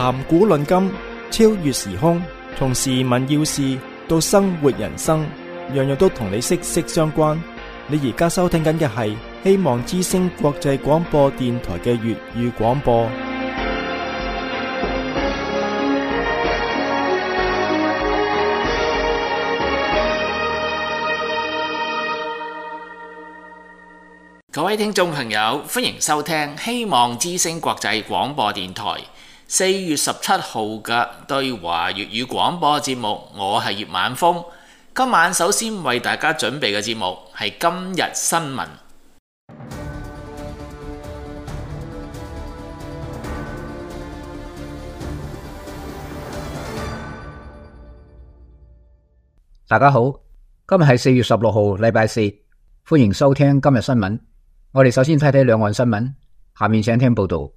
談古論今，超越時空，從時聞要事到生活人生，樣樣都同你息息相關。你而家收聽緊嘅係希望之聲國際廣播電台嘅粵語廣播。 各位聽眾朋友，歡迎收聽希望之聲國際廣播電台4月17號嘅對華粵語廣播節目。我係葉晚風。今晚首先為大家準備嘅節目係今日新聞。 大家好，今日係4月16號，禮拜四，歡迎收聽今日新聞。我哋首先睇睇兩岸新聞，下面請聽報道。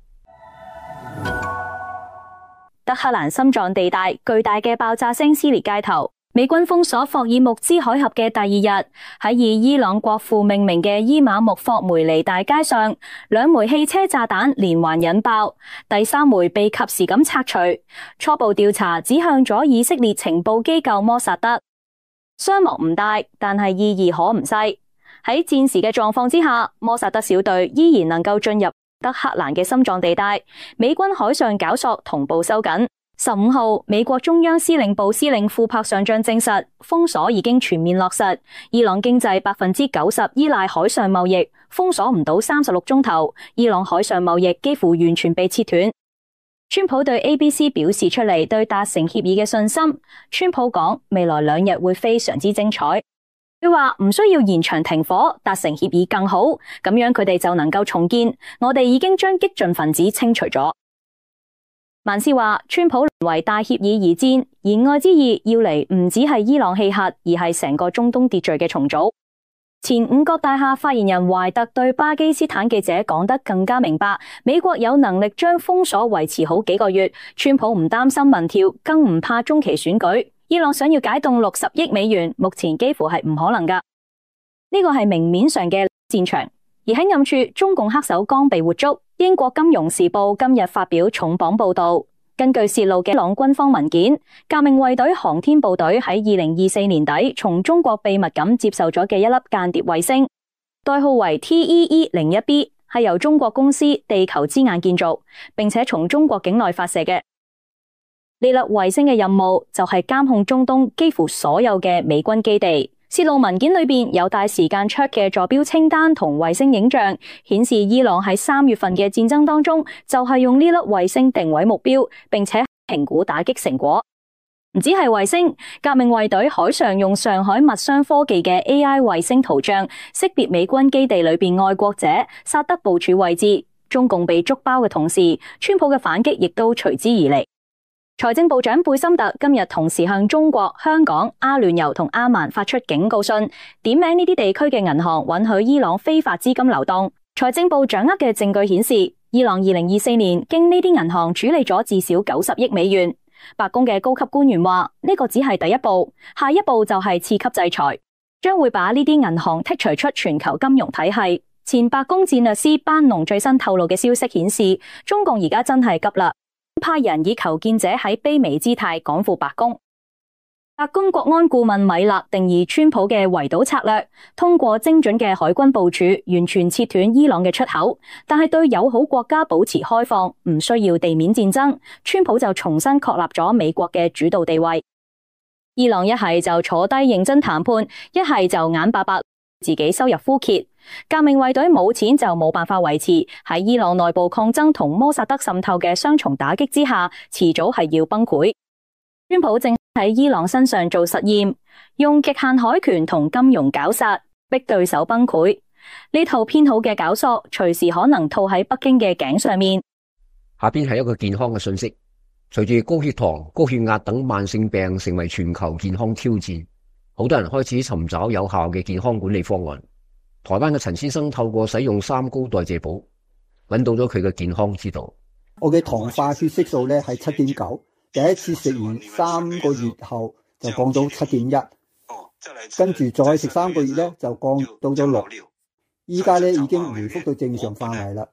德黑蘭心臟地帶巨大嘅爆炸聲撕裂街頭。美軍封鎖霍爾木茲海峽嘅第二日，喺以伊朗國父命名嘅伊馬木霍梅尼大街上，2枚汽車炸彈連環引爆，第3枚被及時咁拆除。初步調查指向咗以色列情報機構摩薩德。傷亡唔大，但係意義可唔細。喺戰時嘅狀況之下，摩薩德小隊依然能夠進入德黑蘭嘅心臟地帶。美軍海上絞索同步收緊。15號，美國中央司令部司令庫珀上將證實，封鎖已經全面落實。伊朗經濟90%依賴海上貿易，封鎖唔到36鐘頭，伊朗海上貿易幾乎完全被切斷。川普對 ABC 表示出嚟對達成協議嘅信心。川普講，未來2日會非常之精彩。佢話唔需要延長停火，達成協議更好，咁樣佢哋就能夠重建。我哋已經將激進分子清除咗。曼斯話，川普為大協議而戰，言外之意要嚟唔只係伊朗棄核，而係成個中東秩序嘅重組。前五角大廈發言人懷特對巴基斯坦記者講得更加明白，美國有能力將封鎖維持好幾個月，川普唔擔心民調，更唔怕中期選舉。伊朗想要解凍60億美元，目前幾乎係唔可能㗎。呢個係明面上嘅戰場，而喺暗處，中共黑手剛被活捉。英國金融時報今日發表重磅報道，根據洩露嘅伊朗軍方文件，革命衛隊航天部隊喺2024年底從中國秘密咁接受咗嘅一粒間諜衛星，代號為 TEE-01B， 係由中國公司地球之眼建造，並且從中國境內發射嘅。呢粒衛星嘅任務就係監控中東幾乎所有嘅美軍基地。洩露文件裏邊有帶時間戳嘅坐標清單同衛星影像，顯示伊朗喺3月份嘅戰爭當中就係用呢粒衛星定位目標，並且評估打擊成果。唔止係衛星，革命衛隊海上用上海密商科技嘅 AI 衛星圖像識別美軍基地裏邊愛國者薩德部署位置。中共被捉包嘅同時，川普嘅反擊亦都隨之而嚟。財政部長貝森特今日同時向中國、香港、阿聯酋同阿曼發出警告信，點名呢啲地區嘅銀行允許伊朗非法資金流動。財政部掌握嘅證據顯示，伊朗2024年經呢啲銀行處理咗至少90億美元。白宮嘅高級官員話，呢個只係第一步，下一步就係次級制裁，將會把呢啲銀行剔除出全球金融體系。前白宮戰略師班農最新透露嘅消息顯示，中共而家真係急啦。派人以求見者喺卑微姿態趕赴白宮。白宮國安顧問米勒定義川普嘅圍堵策略，通過精準嘅海軍部署，完全切斷伊朗嘅出口，但係對友好國家保持開放，唔需要地面戰爭。川普就重新確立咗美國嘅主導地位。伊朗一係就坐低認真談判，一係就眼白白自己收入枯竭。革命衛隊冇錢就冇辦法維持，喺伊朗內部抗爭同摩薩德滲透嘅雙重打擊之下，遲早係要崩潰。川普正喺伊朗身上做實驗，用極限海權同金融絞殺逼對手崩潰。呢套編好嘅絞索隨時可能套喺北京嘅頸上面。 下邊係一個健康嘅信息，隨住高血糖、高血壓等慢性病成為全球健康挑戰，好多人開始尋找有效嘅健康管理方案。台灣嘅陳先生透過使用3高代謝寶，揾到咗佢嘅健康之道。 我嘅糖化血色素咧係7.9，第一次食完3個月後就降到7.1，跟住再食3個月咧就降到咗6，依家咧已經回復到正常範圍啦。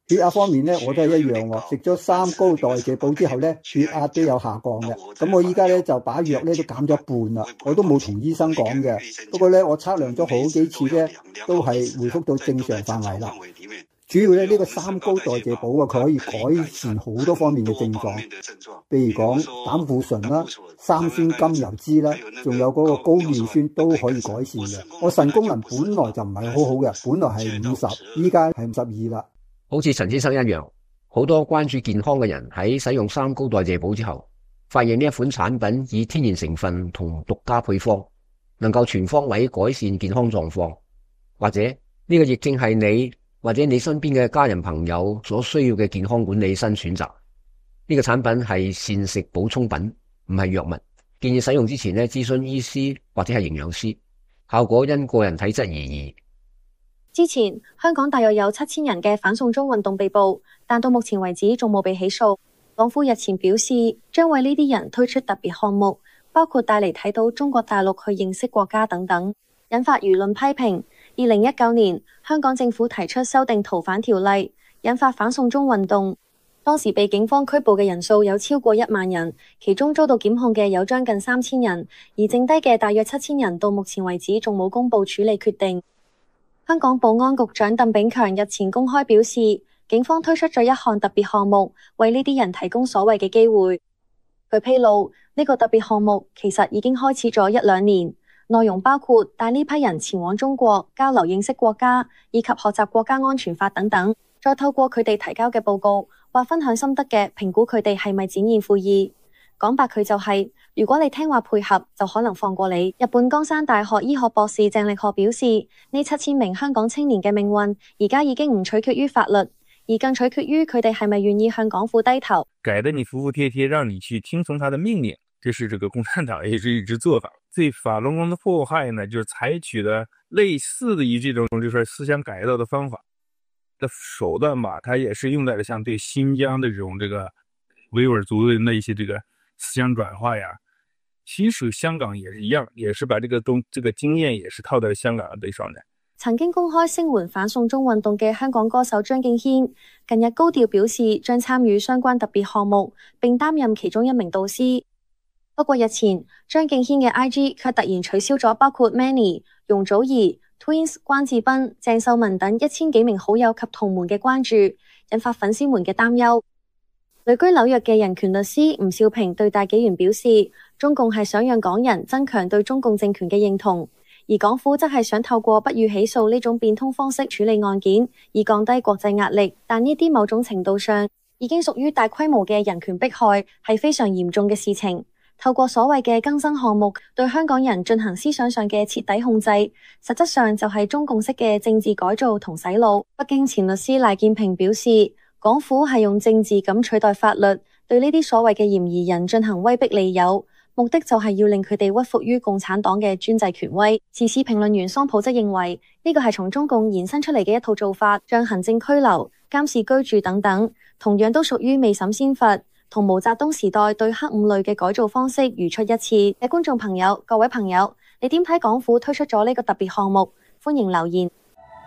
血壓方面咧，我都係一樣喎，食咗3高代謝寶之後咧，血壓都有下降嘅。咁我依家咧就把藥咧都減咗一半啦，我都冇同醫生講嘅。不過咧，我測量咗好幾次咧，都係回復到正常範圍啦。主要咧呢個3高代謝寶啊，佢可以改善好多方面嘅症狀，譬如講膽固醇啦、三酸甘油酯啦，仲有嗰個高尿酸都可以改善嘅。我腎功能本來就唔係好好嘅，本來係50，依家係52啦。 好似陳先生一樣，好多關注健康嘅人喺使用3高代謝寶之後，發現呢一款產品以天然成分同獨家配方，能夠全方位改善健康狀況，或者呢個亦正係你或者你身邊嘅家人朋友所需要嘅健康管理新選擇。呢個產品係膳食補充品，唔係藥物，建議使用之前呢，諮詢醫師或者係營養師，效果因個人體質而異。 之前香港大約有7000人嘅反送中運動被捕，但到目前為止仲冇被起訴。港府日前表示，將為呢啲人推出特別項目，包括帶嚟睇到中國大陸去認識國家等等，引發輿論批評。2019年，香港政府提出修訂逃犯條例，引發反送中運動。當時被警方拘捕嘅人數有超過1萬人，其中遭到檢控嘅有將近3000人，而剩低嘅大約7000人到目前為止仲冇公布處理決定。香港保安局長鄧炳強日前公開表示，警方推出咗一項特別項目，為呢啲人提供所謂嘅機會。佢披露，呢個特別項目其實已經開始咗1-2年，內容包括帶呢批人前往中國交流認識國家，以及學習國家安全法等等，再透過佢哋提交嘅報告或分享心得嘅評估佢哋係咪展現悔意。講白佢就係，如果你聽話配合，就可能放過你。日本江山大學醫學博士鄭力學表示，呢7000名香港青年嘅命運，而家已經唔取決於法律，而更取決於佢哋係咪願意向港府低頭。 改得你服服帖帖，讓你去聽從他的命令，這是這個共產黨也是一直做法。對法輪功的迫害呢，就是採取的類似的於這種就是思想改造的方法的手段吧，它也是用在了像對新疆的這種這個維吾爾族人的一些這個思想轉化呀，其實香港也是一樣，也是把這個經驗也是套在香港的上面。 曾經公開聲援反送中運動嘅香港歌手張敬軒，近日高調表示將參與相關特別項目，並擔任其中一名導師。不過日前，張敬軒嘅 IG 卻突然取消咗包括 Manny、容祖兒、Twins、關智斌、鄭秀文等1000幾名好友及同門嘅關注，引發粉絲們嘅擔憂。旅居紐約嘅人權律師吳少平對大紀元表示，中共係想讓港人增強對中共政權嘅認同，而港府則係想透過不予起訴呢種變通方式處理案件，以降低國際壓力。但呢啲某種程度上已經屬於大規模嘅人權迫害，係非常嚴重嘅事情。透過所謂嘅更新項目對香港人進行思想上嘅徹底控制，實質上就係中共式嘅政治改造同洗腦。北京前律師賴建平表示，港府係用政治咁取代法律，對呢啲所謂嘅嫌疑人進行威逼利誘，目的就係要令佢哋屈服於共產黨嘅專制權威。時事評論員桑普則認為，呢個係從中共延伸出嚟嘅一套做法，像行政拘留、監視居住等等，同樣都屬於未審先罰，同毛澤東時代對黑五類嘅改造方式如出一轍。嘅觀眾朋友，各位朋友，你點睇港府推出咗呢個特別項目？歡迎留言。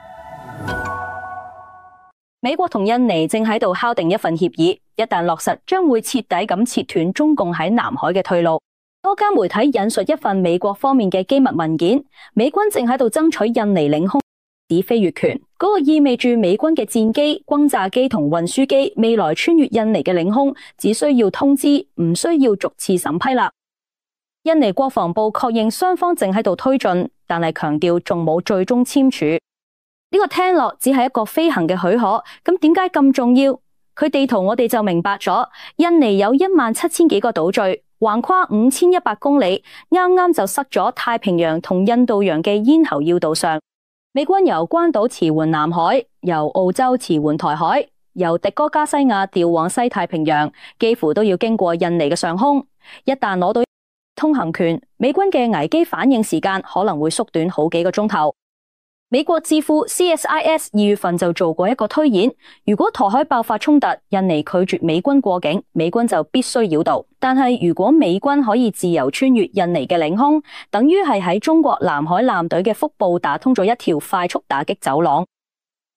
美國同印尼正喺度敲定一份協議，一旦落實，將會徹底咁切斷中共喺南海嘅退路。多家媒體引述一份美國方面嘅機密文件，美軍正喺度爭取印尼領空指飛越權，嗰個意味住美軍嘅戰機、轟炸機同運輸機未來穿越印尼嘅領空，只需要通知，唔需要逐次審批啦。印尼國防部確認雙方正喺度推進，但係強調仲冇最終簽署。呢個聽落只係一個飛行嘅許可，咁點解咁重要？佢地圖我哋就明白咗，印尼有17000幾個島嶼，橫跨5100公里，啱啱就塞咗太平洋同印度洋嘅咽喉要道上。美軍由關島馳援南海，由澳洲馳援台海，由迪戈加西亞調往西太平洋，幾乎都要經過印尼嘅上空。一旦攞到通行權，美軍嘅危機反應時間可能會縮短好幾個鐘頭。美國智庫 CSIS 2月份就做過一個推演，如果台海爆發衝突，印尼拒絕美軍過境，美軍就必須繞道。但係如果美軍可以自由穿越印尼嘅領空，等於係喺中國南海艦隊嘅腹部打通咗一條快速打擊走廊。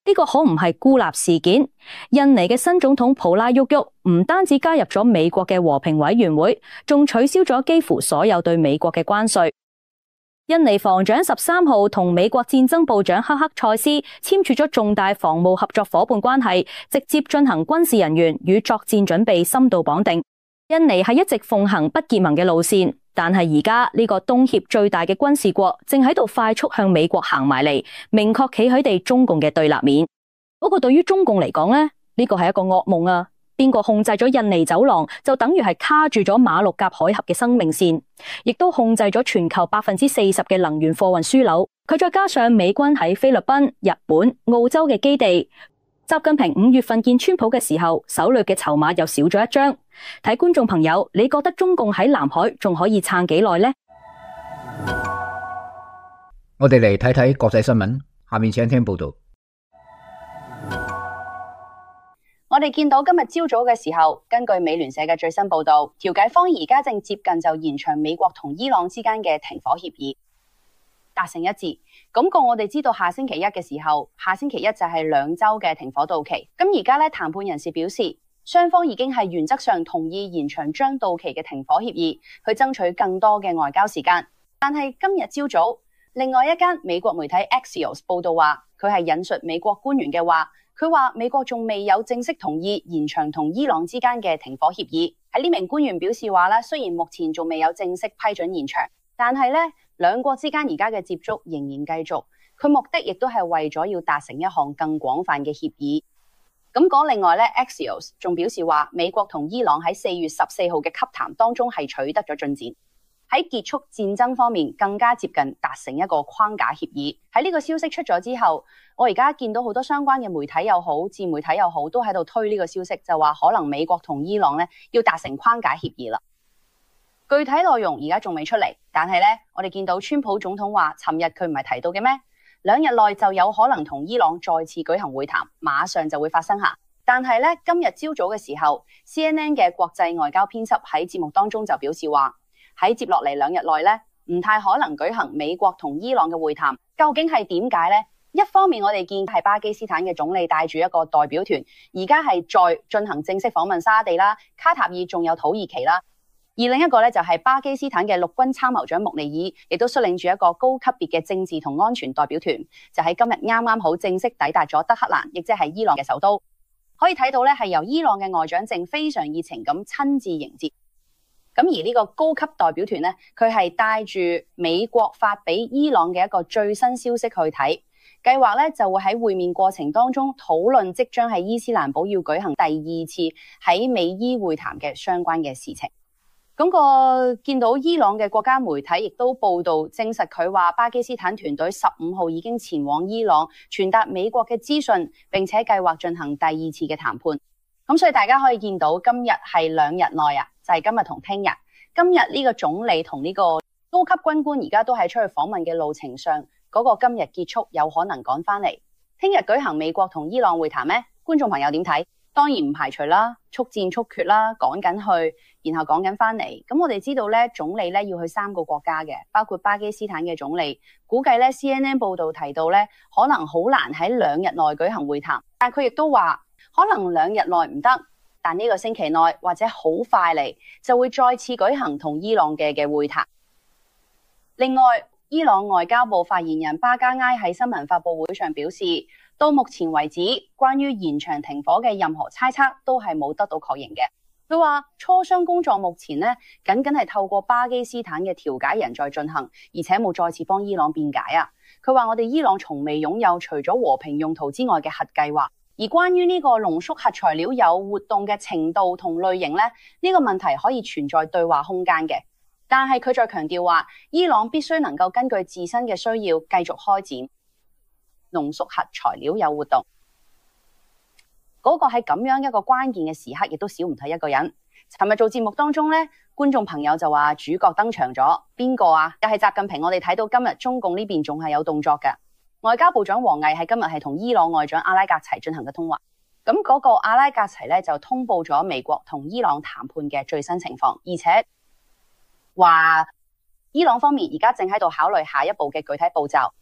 呢個可唔係孤立事件。印尼嘅新總統普拉沃沃唔單止加入咗美國嘅和平委員會，仲取消咗幾乎所有對美國嘅關稅。印尼防長13號同美國戰爭部長克克塞斯簽署咗重大防務合作夥伴關係，直接進行軍事人員與作戰準備深度綁定。印尼係一直奉行不結盟嘅路線，但係而家呢個東協最大嘅軍事國正喺度快速向美國行埋嚟，明確企喺哋中共嘅對立面。不過對於中共嚟講呢，呢個係一個噩夢啊！邊個控制咗印尼走廊，就等於係卡住咗馬六甲海峽嘅生命線，亦都控制咗全球40%嘅能源貨運樞紐。佢再加上美軍喺菲律賓、日本、澳洲嘅基地，習近平5月份見川普嘅時候，手裏嘅籌碼又少咗一張。睇觀眾朋友，你覺得中共喺南海仲可以撐幾耐呢？ 我哋嚟睇睇國際新聞，下面請聽報道。 我哋見到今日朝早嘅時候，根據美聯社嘅最新報道，調解方而家正接近就延長美國同伊朗之間嘅停火協議達成一致。咁個我哋知道下星期一嘅時候，下星期一就係2週嘅停火到期。咁而家咧，談判人士表示，雙方已經係原則上同意延長將到期嘅停火協議，去爭取更多嘅外交時間。但係今日朝早，另外一間美國媒體 Axios 報道話，佢係引述美國官員嘅話。佢話美國仲未有正式同意延長同伊朗之間嘅停火協議。喺呢名官員表示話咧，雖然目前仲未有正式批准延長，但係咧兩國之間而家嘅接觸仍然繼續。佢目的亦都係為咗要達成一項更廣泛嘅協議。咁講另外咧 ，Axios 仲表示話美國同伊朗喺4月14號嘅洽談當中係取得咗進展。喺結束戰爭方面更加接近達成一個框架協議。喺呢個消息出咗之後，我而家見到好多相關嘅媒體又好，自媒體又好，都喺度推呢個消息，就話可能美國同伊朗咧要達成框架協議啦。具體內容而家仲未出嚟，但係咧我哋見到川普總統話，尋日佢唔係提到嘅咩？2日內就有可能同伊朗再次舉行會談，馬上就會發生下。但係咧今日朝早嘅時候 ，CNN 嘅國際外交編輯喺節目當中就表示話，喺接落嚟2日內咧，唔太可能舉行美國同伊朗嘅會談。究竟係點解呢？一方面我哋見係巴基斯坦嘅總理帶住一個代表團，而家係再進行正式訪問沙地啦、卡塔爾仲有土耳其啦。而另一個咧就係巴基斯坦嘅陸軍參謀長穆尼爾，亦都率領住一個高級別嘅政治同安全代表團，就喺今日啱啱好正式抵達咗德黑蘭，亦即係伊朗嘅首都。可以睇到咧係由伊朗嘅外長正非常熱情咁親自迎接。咁而呢個高級代表團呢，佢係帶住美國發俾伊朗嘅一個最新消息去睇，計劃咧就會喺會面過程當中討論即將喺伊斯蘭堡要舉行第2次喺美伊會談嘅相關嘅事情。咁見到伊朗嘅國家媒體亦都報道證實，佢話巴基斯坦團隊15號已經前往伊朗傳達美國嘅資訊，並且計劃進行第2次嘅談判。咁所以大家可以見到今日係2日內啊，就係今日同聽日。今日呢個總理同呢個高級軍官而家都喺出去訪問嘅路程上，嗰個今日結束有可能趕翻嚟。聽日舉行美國同伊朗會談咩？觀眾朋友點睇？當然唔排除啦，速戰速決啦，趕緊去，然後趕緊翻嚟。咁我哋知道咧，總理咧要去3個國家嘅，包括巴基斯坦嘅總理。估計咧 CNN 報道提到咧，可能好難喺2日內舉行會談，但係佢亦都話可能2日內唔得。但呢個星期內或者好快嚟就會再次舉行同伊朗嘅會談。另外，伊朗外交部發言人巴加埃喺新聞發佈會上表示，到目前為止，關於延長停火嘅任何猜測都係冇得到確認嘅。佢話磋商工作目前呢僅僅係透過巴基斯坦嘅調解人在進行，而且冇再次幫伊朗辯解啊。佢話我哋伊朗從未擁有除咗和平用途之外嘅核計劃。而關於呢個濃縮核材料有活動嘅程度同類型呢，呢個問題可以存在對話空間嘅。但係佢再強調話，伊朗必須能夠根據自身嘅需要繼續開展濃縮核材料有活動。嗰個喺咁樣一個關鍵嘅時刻，亦都少唔睇一個人。尋日做節目當中呢，觀眾朋友就話主角登場咗，邊個啊？又係習近平。我哋睇到今日中共呢邊仲係有動作嘅。外交部長王毅喺今日係同伊朗外長阿拉格齊進行嘅通話，咁嗰個阿拉格齊咧就通報咗美國同伊朗談判嘅最新情況，而且話伊朗方面而家正喺度考慮下一步嘅具體步驟。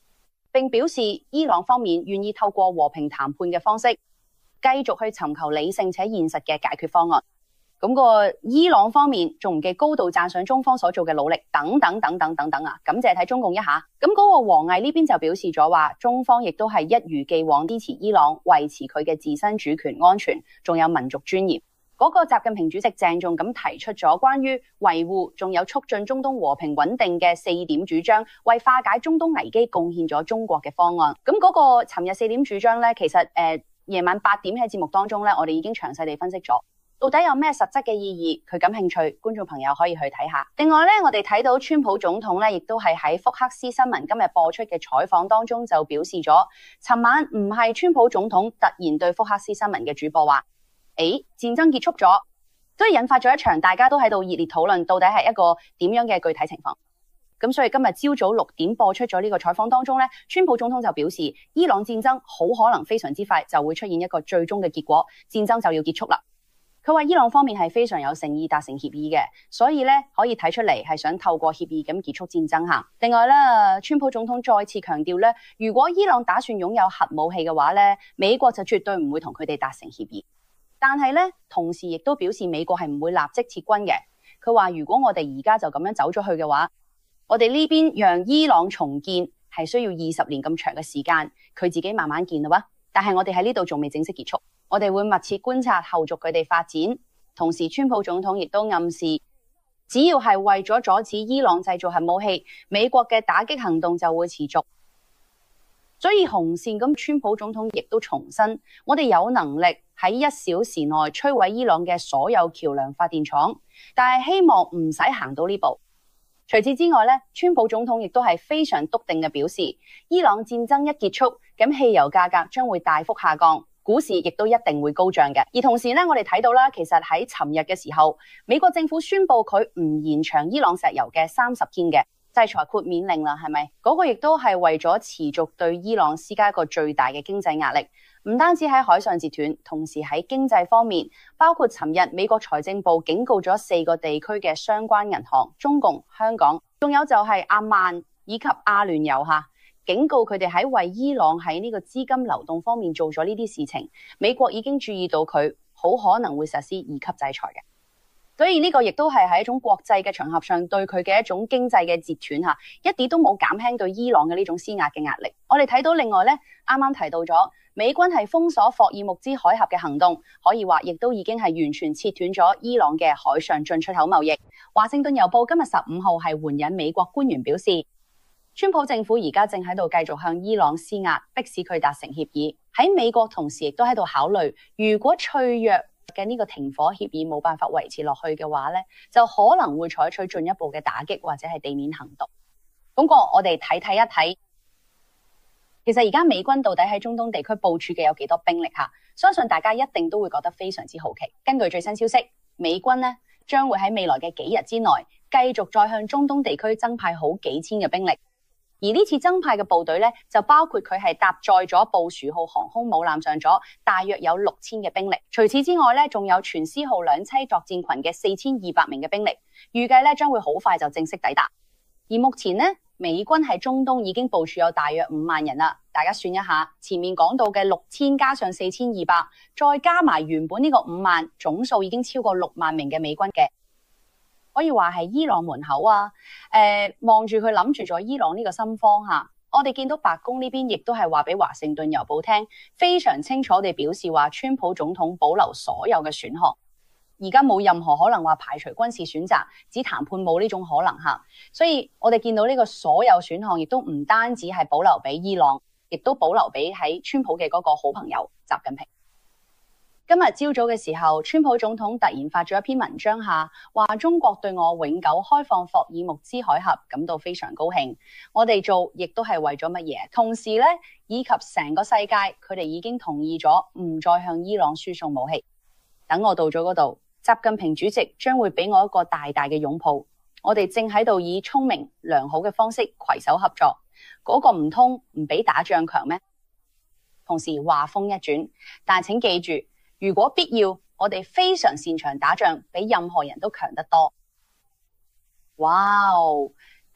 並表示伊朗方面願意透過和平談判嘅方式，繼續去尋求理性且現實嘅解決方案。咁個伊朗方面仲唔記高度讚賞中方所做嘅努力，等等等等等等啊！感謝睇中共一下。咁嗰個王毅呢邊就表示咗話，中方亦都係一如既往支持伊朗維持佢嘅自身主權安全，仲有民族尊嚴。嗰個習近平主席鄭重咁提出咗關於維護仲有促進中東和平穩定嘅4點主張，為化解中東危機貢獻咗中國嘅方案。咁嗰個尋日4點主張呢，其實夜晚8點喺節目當中呢，我哋已經詳細地分析咗。到底有咩實質嘅意義？佢感興趣，觀眾朋友可以去睇下。另外呢，我哋睇到川普總統呢，亦都係喺福克斯新聞今日播出嘅採訪當中就表示咗，尋晚唔係川普總統突然對福克斯新聞嘅主播話，戰爭結束咗，所以引發咗一場大家都喺度熱烈討論，到底係一個點樣嘅具體情況。咁所以今日朝早6點播出咗呢個採訪當中呢，川普總統就表示，伊朗戰爭好可能非常之快就會出現一個最終嘅結果，戰爭就要結束啦。佢話伊朗方面係非常有誠意達成協議嘅，所以咧可以睇出嚟係想透過協議咁結束戰爭嚇。另外咧，川普總統再次強調咧，如果伊朗打算擁有核武器嘅話咧，美國就絕對唔會同佢哋達成協議。但係咧，同時亦都表示美國係唔會立即撤軍嘅。佢話如果我哋而家就咁樣走咗去嘅話，我哋呢邊讓伊朗重建係需要20年咁長嘅時間，佢自己慢慢建啦喎。但係我哋喺呢度仲未正式結束。我哋會密切觀察後續佢哋發展，同時川普總統亦都暗示，只要係為咗阻止伊朗製造核武器，美國嘅打擊行動就會持續。所以紅線咁，川普總統亦都重申，我哋有能力喺1小時內摧毀伊朗嘅所有橋樑發電廠，但係希望唔使行到呢步。除此之外咧，川普總統亦都係非常篤定嘅表示，伊朗戰爭一結束，咁汽油價格將會大幅下降。股市亦都一定會高漲嘅，而同時咧，我哋睇到啦，其實喺尋日嘅時候，美國政府宣布佢唔延長伊朗石油嘅30天嘅制裁豁免令啦，係咪？嗰個亦都係為咗持續對伊朗施加一個最大嘅經濟壓力，唔單止喺海上截斷，同時喺經濟方面，包括尋日美國財政部警告咗4個地區嘅相關銀行，中共、香港，仲有就係阿曼以及阿聯酋嚇。警告佢哋喺為伊朗喺呢個資金流動方面做咗呢啲事情，美國已經注意到佢好可能會實施2級制裁嘅，所以呢個亦都係喺一種國際嘅場合上對佢嘅一種經濟嘅截斷嚇，一啲都冇減輕對伊朗嘅呢種施壓嘅壓力。我哋睇到另外呢，啱啱提到咗美軍係封鎖霍爾木茲海峽嘅行動，可以話亦都已經係完全切斷咗伊朗嘅海上進出口貿易。華盛頓郵報今日15號係援引美國官員表示，川普政府而家正喺度繼續向伊朗施壓，迫使佢達成協議。喺美國同時亦都喺度考慮，如果脆弱嘅呢個停火協議冇辦法維持落去嘅話咧，就可能會採取進一步嘅打擊或者係地面行動。咁我哋睇一睇，其實而家美軍到底喺中東地區部署嘅有幾多兵力嚇？相信大家一定都會覺得非常之好奇。根據最新消息，美軍呢將會喺未來嘅幾日之內，繼續再向中東地區增派好幾千嘅兵力。而呢次增派嘅部隊咧，就包括佢係搭載咗布殊號航空母艦上咗大約有6000嘅兵力。除此之外咧，仲有全獅號兩棲作戰群嘅4200名嘅兵力，預計咧將會好快就正式抵達。而目前呢，美軍喺中東已經部署有大約5萬人啦。大家算一下，前面講到嘅6000加上4200，再加埋原本呢個5萬，總數已經超過6萬名嘅美軍嘅。可以話係伊朗門口啊，望住佢諗住咗伊朗呢個心慌嚇。我哋見到白宮呢邊亦都係話俾華盛頓郵報聽，非常清楚地表示話，川普總統保留所有嘅選項，而家冇任何可能話排除軍事選擇，只談判冇呢種可能嚇。所以我哋見到呢個所有選項，亦都唔單止係保留俾伊朗，亦都保留俾喺川普嘅嗰個好朋友習近平。今日朝早嘅時候，川普總統突然發咗一篇文章下，話中國對我永久開放霍爾木茲海峽感到非常高興。我哋做亦都係為咗乜嘢？同時咧，以及成個世界，佢哋已經同意咗唔再向伊朗輸送武器。等我到咗嗰度，習近平主席將會俾我一個大大嘅擁抱。我哋正喺度以聰明良好嘅方式攜手合作。嗰個唔通唔比打仗強咩？同時話鋒一轉，但請記住，如果必要，我哋非常擅長打仗，比任何人都強得多。哇哦！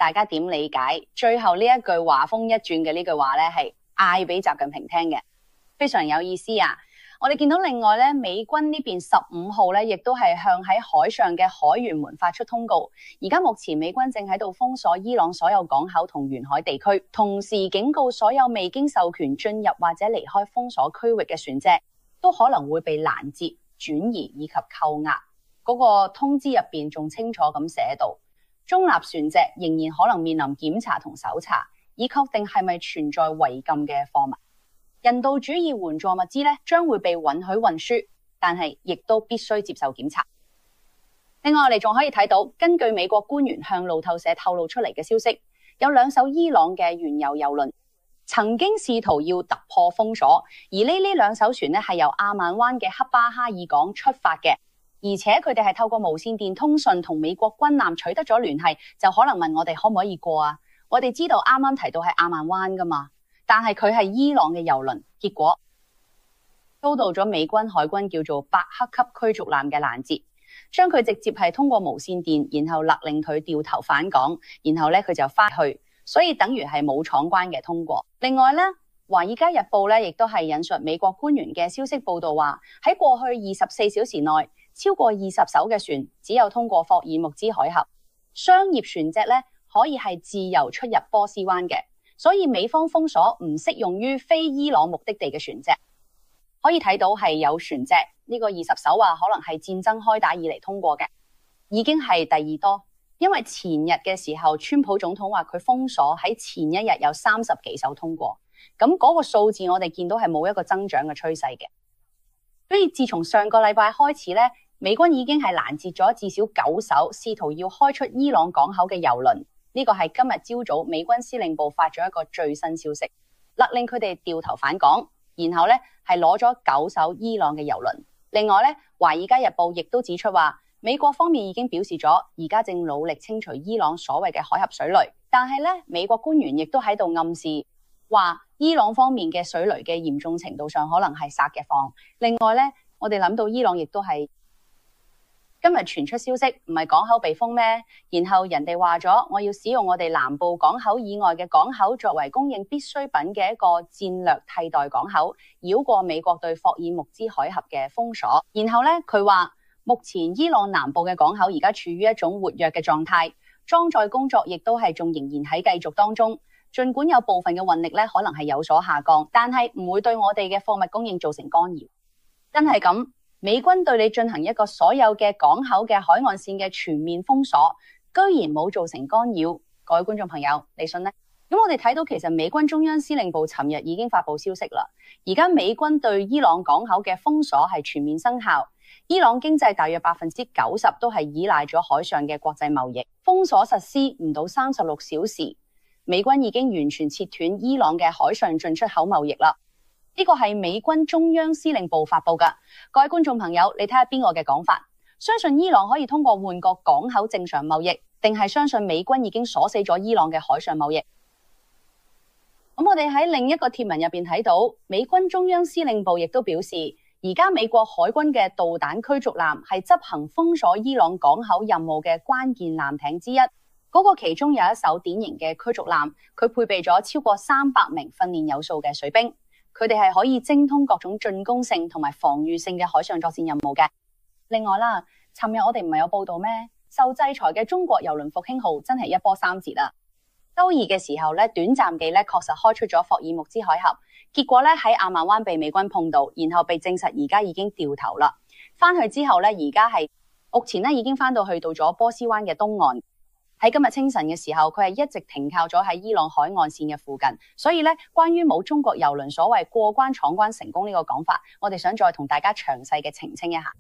大家點理解最後呢一句話鋒一轉嘅呢句話呢？係嗌俾習近平聽嘅，非常有意思啊！我哋見到另外咧，美軍呢邊15號咧，亦都係向喺海上嘅海員們發出通告。而家目前美軍正喺度封鎖伊朗所有港口同沿海地區，同時警告所有未經授權進入或者離開封鎖區域嘅船隻，都可能會被攔截、轉移以及扣押。嗰個通知入邊仲清楚咁寫到，中立船隻仍然可能面臨檢查同搜查，以確定係咪存在違禁嘅貨物。人道主義援助物資咧，將會被允許運輸，但係亦都必須接受檢查。另外，我哋仲可以睇到，根據美國官員向路透社透露出嚟嘅消息，有2艘伊朗嘅原油油輪曾經試圖要突破封鎖，而呢2艘船咧係由阿曼灣嘅克巴哈爾港出發嘅，而且佢哋係透過無線電通訊同美國軍艦取得咗聯繫，就可能問我哋可唔可以過啊？我哋知道啱啱提到係阿曼灣噶嘛。但係佢係伊朗嘅油輪，結果遭到咗美軍海軍叫做伯克級驅逐艦嘅攔截，將佢直接係通過無線電，然後勒令佢掉頭返港，然後咧佢就翻去，所以等於係冇闖關嘅通過。另外咧，華爾街日報咧亦都係引述美國官員嘅消息報道話，喺過去24小時內，超過20艘嘅船只有通過霍爾木茲海峽，商業船隻咧可以係自由出入波斯灣嘅。所以美方封鎖唔適用於非伊朗目的地嘅船隻，可以睇到係有船隻呢個20艘啊，可能係戰爭開打以嚟通過嘅，已經係第2多。因為前日嘅時候，川普總統話佢封鎖喺前一日有30幾艘通過，咁嗰個數字我哋見到係冇一個增長嘅趨勢嘅。所以自從上個禮拜開始咧，美軍已經係攔截咗至少9艘試圖要開出伊朗港口嘅油輪。呢個係今日朝早美軍司令部發咗一個最新消息，勒令佢哋掉頭返港，然後咧係攞咗9艘伊朗嘅油輪。另外咧，華爾街日報亦都指出話，美國方面已經表示咗，而家正努力清除伊朗所謂嘅海峽水雷，但係咧美國官員亦都喺度暗示話，伊朗方面嘅水雷嘅嚴重程度上可能係撒嘅謊。另外咧，我哋諗到伊朗亦都係。今日傳出消息，唔係港口被封咩？然後人哋話咗，我要使用我哋南部港口以外嘅港口作為供應必需品嘅一個戰略替代港口，繞過美國對霍爾木茲海峽嘅封鎖。然後咧，佢話目前伊朗南部嘅港口而家處於一種活躍嘅狀態，裝載工作亦都係仲仍然喺繼續當中。儘管有部分嘅運力咧可能係有所下降，但係唔會對我哋嘅貨物供應造成干擾。真係咁。美軍對你進行一個所有嘅港口嘅海岸線嘅全面封鎖，居然冇造成干擾。各位觀眾朋友，你信呢？咁我哋睇到其實美軍中央司令部尋日已經發布消息啦。而家美軍對伊朗港口嘅封鎖係全面生效。伊朗經濟大約90%都係依賴咗海上嘅國際貿易。封鎖實施唔到36小時，美軍已經完全切斷伊朗嘅海上進出口貿易啦。呢個係美軍中央司令部發布噶，各位觀眾朋友，你睇下邊個嘅講法？相信伊朗可以通過換個港口正常貿易，定係相信美軍已經鎖死咗伊朗嘅海上貿易？咁我哋喺另一個貼文入邊睇到，美軍中央司令部亦都表示，而家美國海軍嘅導彈驅逐艦係執行封鎖伊朗港口任務嘅關鍵艦艇之一。嗰個其中有一艘典型嘅驅逐艦，佢配備咗超過300名訓練有素嘅水兵。佢哋係可以精通各種進攻性同埋防禦性嘅海上作戰任務嘅。另外啦，尋日我哋唔係有報道咩？受制裁嘅中國郵輪復興號真係一波三折啦。周二嘅時候咧，短暫地咧確實開出咗霍爾木茲海峽，結果咧喺阿曼灣被美軍碰到，然後被證實而家已經掉頭啦。翻去之後咧，而家係目前咧已經翻到去到咗波斯灣嘅東岸。喺今日清晨嘅時候，佢係一直停靠咗喺伊朗海岸線嘅附近，所以咧，關於冇中國郵輪所謂過關闖關成功呢個講法，我哋想再同大家詳細嘅澄清一下。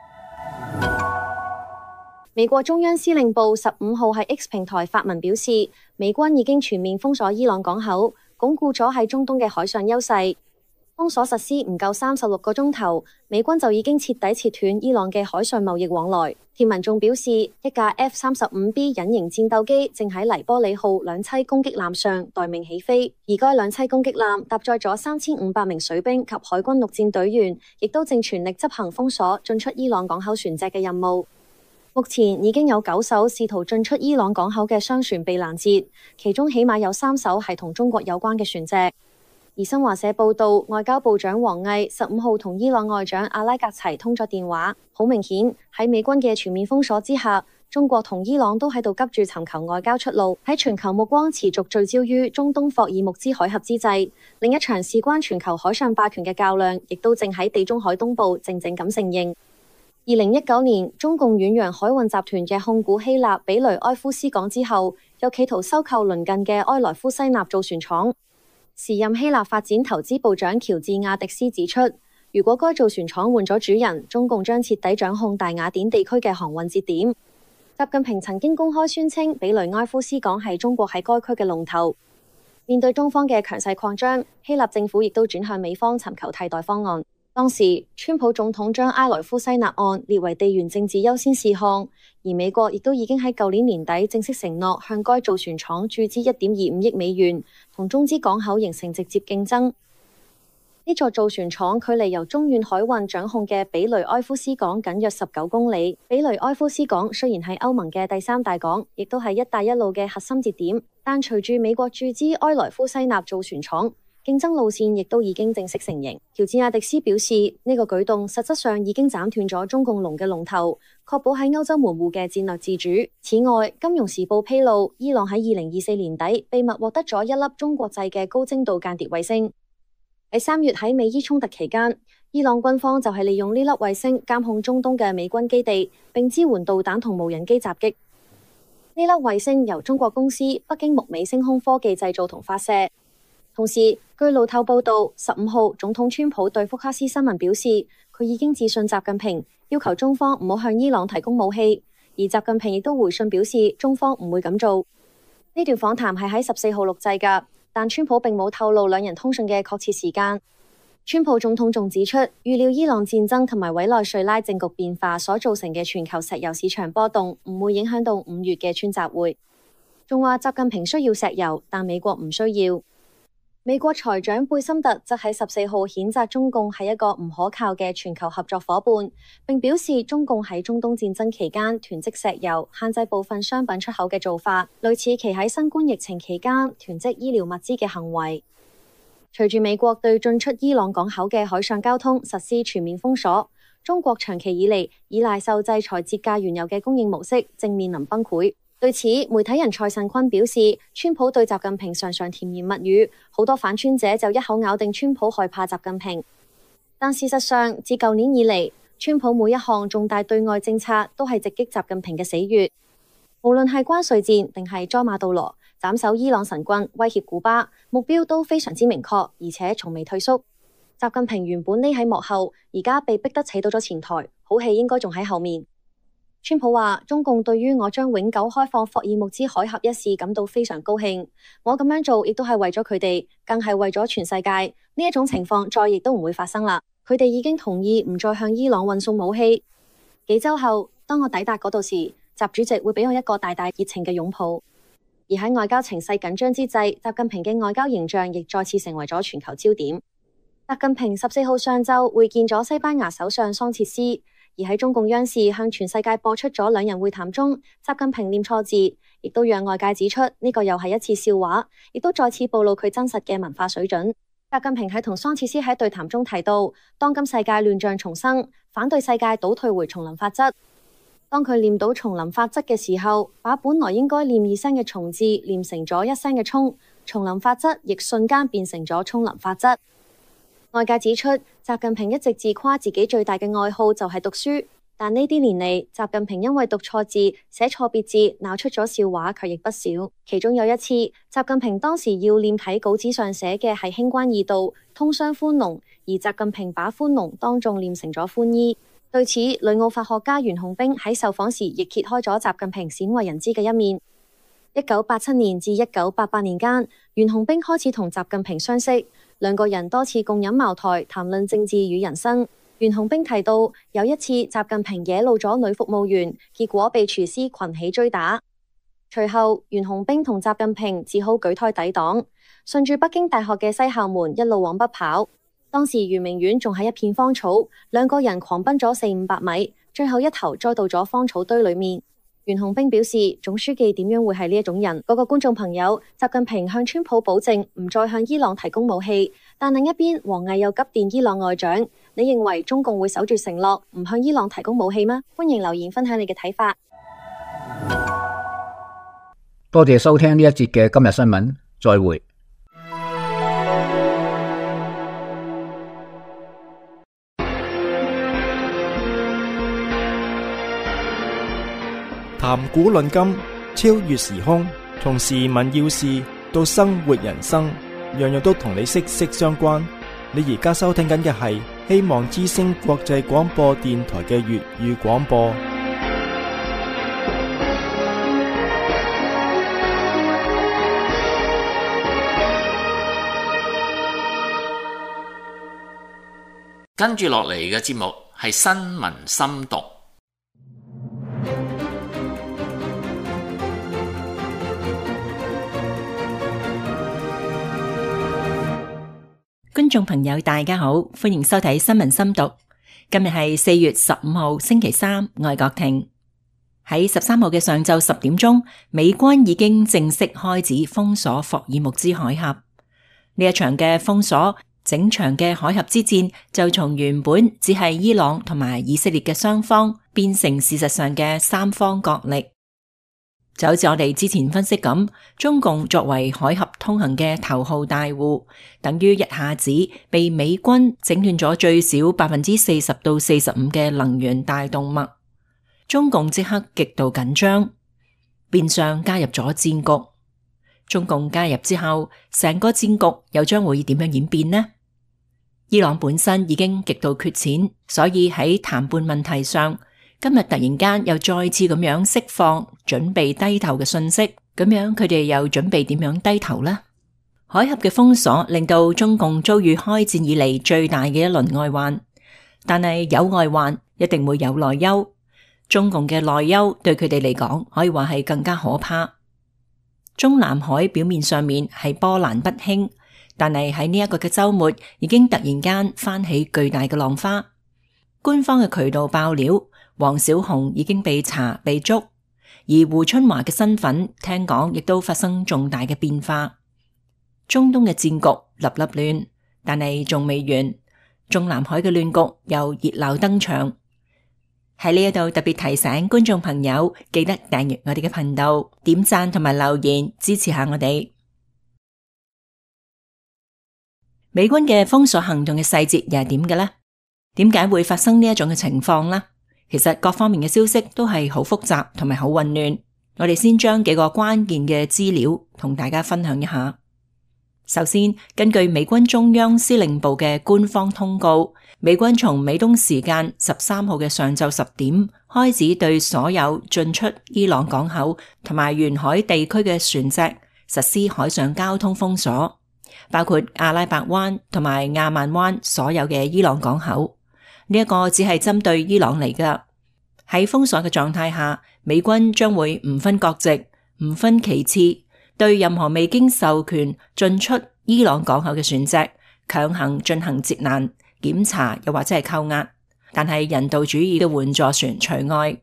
美國中央司令部15號喺 X 平台發文表示，美軍已經全面封鎖伊朗港口，鞏固咗喺中東嘅海上優勢。封鎖實施唔夠36個鐘頭，美軍就已經徹底切斷伊朗嘅海上貿易往來。貼文仲表示，一架 F-35B 隱形戰鬥機正喺黎波里號兩棲攻擊艦上待命起飛，而該兩棲攻擊艦搭載咗3500名水兵及海軍陸戰隊員，亦都正全力執行封鎖進出伊朗港口船隻嘅任務。 目前已經有9艘試圖進出伊朗港口嘅商船被攔截，其中起碼有3艘係同中國有關嘅船隻。而新華社報道，外交部長王毅15號同伊朗外長阿拉格齊通咗電話。好明顯喺美軍嘅全面封鎖之下，中國同伊朗都喺度急住尋求外交出路。喺全球目光持續聚焦於中東霍爾木茲海峽之際，另一場事關全球海上霸權嘅較量，亦都正喺地中海東部靜靜咁承認。2019年，中共遠洋海運集團嘅控股希臘比雷埃夫斯港之後，又企圖收購鄰近嘅埃萊夫西納造船廠。時任希臘發展投資部長喬治亞迪斯指出，如果該造船廠換咗主人，中共將徹底掌控大雅典地區嘅航運節點。習近平曾經公開宣稱，比雷埃夫斯港係中國喺該區嘅龍頭。面對中方嘅強勢擴張，希臘政府亦都轉向美方尋求替代方案。當時，川普總統將埃萊夫西納案列為地緣政治優先事項，而美國亦都已經喺舊年年底正式承諾向該造船廠注資1.25億美元，同中資港口形成直接競爭。呢座造船廠距離由中遠海運掌控嘅比雷埃夫斯港僅約19公里。比雷埃夫斯港雖然係歐盟嘅第3大港，亦都係一帶一路嘅核心節點，但隨住美國注資埃萊夫西納造船廠，競爭路線亦都已經正式成型。喬治亞迪斯表示，呢個舉動實質上已經斬斷咗中共龍嘅龍頭，確保喺歐洲門戶嘅戰略自主。此外，《金融時報》披露，伊朗喺2024年底秘密獲得咗一粒中國製嘅高精度間諜衛星。喺3月喺美伊衝突期間，伊朗軍方就係利用呢粒衛星監控中東嘅美軍基地，並支援導彈同無人機襲擊。呢粒衛星由中國公司北京木美星空科技製造同發射。同時，據路透報道，15號總統川普對福克斯新聞表示，佢已經致信習近平，要求中方唔好向伊朗提供武器。而習近平亦都回信表示，中方唔會咁做。呢段訪談係喺14號錄製㗎，但川普並冇透露兩人通訊嘅確切時間。川普總統仲指出，預料伊朗戰爭同埋委內瑞拉政局變化所造成嘅全球石油市場波動，唔會影響到5月嘅川習會。仲話習近平需要石油，但美國唔需要。美國財長貝森特則喺14號譴責中共係一個唔可靠嘅全球合作夥伴，並表示中共喺中東戰爭期間囤積石油、限制部分商品出口嘅做法，類似其喺新冠疫情期間囤積醫療物資嘅行為。隨住美國對進出伊朗港口嘅海上交通實施全面封鎖，中國長期以嚟依賴受制裁折價原油嘅供應模式正面臨崩潰。對此，媒體人蔡慎坤表示，川普對習近平常常甜言蜜語，好多反川者就一口咬定川普害怕習近平。但事實上，自舊年以嚟，川普每一項重大對外政策都係直擊習近平嘅死穴，無論係關稅戰定係抓馬杜羅、斬首伊朗神棍、威脅古巴，目標都非常之明確，而且從未退縮。習近平原本匿喺幕後，而家被逼得扯到咗前台，好戲應該仲喺後面。川普話：中共對於我將永久開放霍爾木茲海峽一事感到非常高興，我咁樣做亦都係為咗佢哋，更係為咗全世界。呢一種情況再亦都唔會發生啦。佢哋已經同意唔再向伊朗運送武器。幾週後，當我抵達嗰度時，習主席會俾我一個大大熱情嘅擁抱。而喺外交情勢緊張之際，習近平嘅外交形象亦再次成為咗全球焦點。習近平14號上晝會見咗西班牙首相桑切斯。而喺中共央視向全世界播出咗兩人會談中，習近平念錯字，亦都讓外界指出呢個又係一次笑話，亦都再次暴露佢真實嘅文化水準。習近平喺同桑切斯喺對談中提到，當今世界亂象重生，反對世界倒退回叢林法則。當佢念到叢林法則嘅時候，把本來應該念2聲嘅叢字念成咗1聲嘅蔥，叢林法則亦瞬間變成咗蔥林法則。外界指出，習近平一直自誇自己最大嘅愛好就係讀書，但呢啲年嚟，習近平因為讀錯字、寫錯別字，鬧出咗笑話，卻亦不少。其中有一次，習近平當時要念睇稿紙上寫嘅係輕關易道、通商寬農，而習近平把寬農當眾念成咗寬衣。對此，旅澳法學家袁洪兵喺受訪時亦揭開咗習近平鮮為人知嘅一面。1987年至1988年間，袁洪兵開始同習近平相識。兩個人多次共飲茅台，談論政治與人生。袁洪兵提到，有一次習近平惹怒咗女服務員，結果被廚師群起追打。隨後，袁洪兵同習近平只好舉胎抵擋，順住北京大學嘅西校門一路往北跑。 當時圓明園仲係一片荒草，兩個人狂奔咗400-500米，最後一頭栽到咗荒草堆裏面。袁洪兵表示，總書記點樣會係呢一種人？各個觀眾朋友，習近平向川普保證唔再向伊朗提供武器，但另一邊王毅又急電伊朗外長。你認為中共會守住承諾，唔向伊朗提供武器嗎？歡迎留言分享你嘅睇法。 多謝收聽呢一節嘅今日新聞，再會。 談古論今，超越時空，從時聞要事到生活人生，樣樣都同你息息相關。你而家收聽緊嘅係希望之聲國際廣播電台嘅粵語廣播。 跟住落嚟嘅節目係新聞深讀。 觀眾朋友大家好，歡迎收睇新聞深讀。今日係4月15號星期三，我係郭婷。喺13號嘅上晝10點鐘，美軍已經正式開始封鎖霍爾木茲海峽。呢一場嘅封鎖，整場嘅海峽之戰就從原本只係伊朗同埋以色列嘅雙方，變成事實上嘅三方角力。就好似我哋之前分析咁，中共作為海峽通行嘅頭號大戶，等於一下子被美軍整斷咗最少40%到45%嘅能源大動脈。中共即刻極度緊張，變相加入咗戰局。中共加入之後，成個戰局又將會點樣演變呢？伊朗本身已經極度缺錢，所以喺談判問題上，今日突然間又再次咁樣釋放準備低頭嘅信息，咁樣佢哋又準備點樣低頭呢？海峽嘅封鎖令到中共遭遇開戰以嚟最大嘅一輪外患，但係有外患一定會有內憂。中共嘅內憂對佢哋嚟講可以話係更加可怕。中南海表面上面係波瀾不興，但係喺呢一個嘅週末已經突然間翻起巨大嘅浪花。官方嘅渠道爆料，王小洪已經被查被捉，而胡春華嘅身份聽講亦都發生重大嘅變化。中東嘅戰局立立亂，但係仲未完，中南海嘅亂局又熱鬧登場。喺呢一度特別提醒觀眾朋友，記得訂閱我哋嘅頻道，點讚同埋留言支持下我哋。美軍嘅封鎖行動嘅細節又係點嘅呢？點解會發生呢一種嘅情況呢？其實各方面嘅消息都係好複雜同埋好混亂。我哋先將幾個關鍵嘅資料同大家分享一下。首先，根據美軍中央司令部嘅官方通告，美軍從美東時間13號嘅上晝10點開始對所有進出伊朗港口同埋沿海地區嘅船隻實施海上交通封鎖，包括阿拉伯灣同埋亞曼灣所有嘅伊朗港口。呢一個只係針對伊朗嚟㗎。喺封鎖嘅狀態下，美軍將會唔分國籍、唔分旗幟，對任何未經授權進出伊朗港口嘅船隻強行進行截攔、檢查又或者係扣押，但係人道主義嘅援助船除外。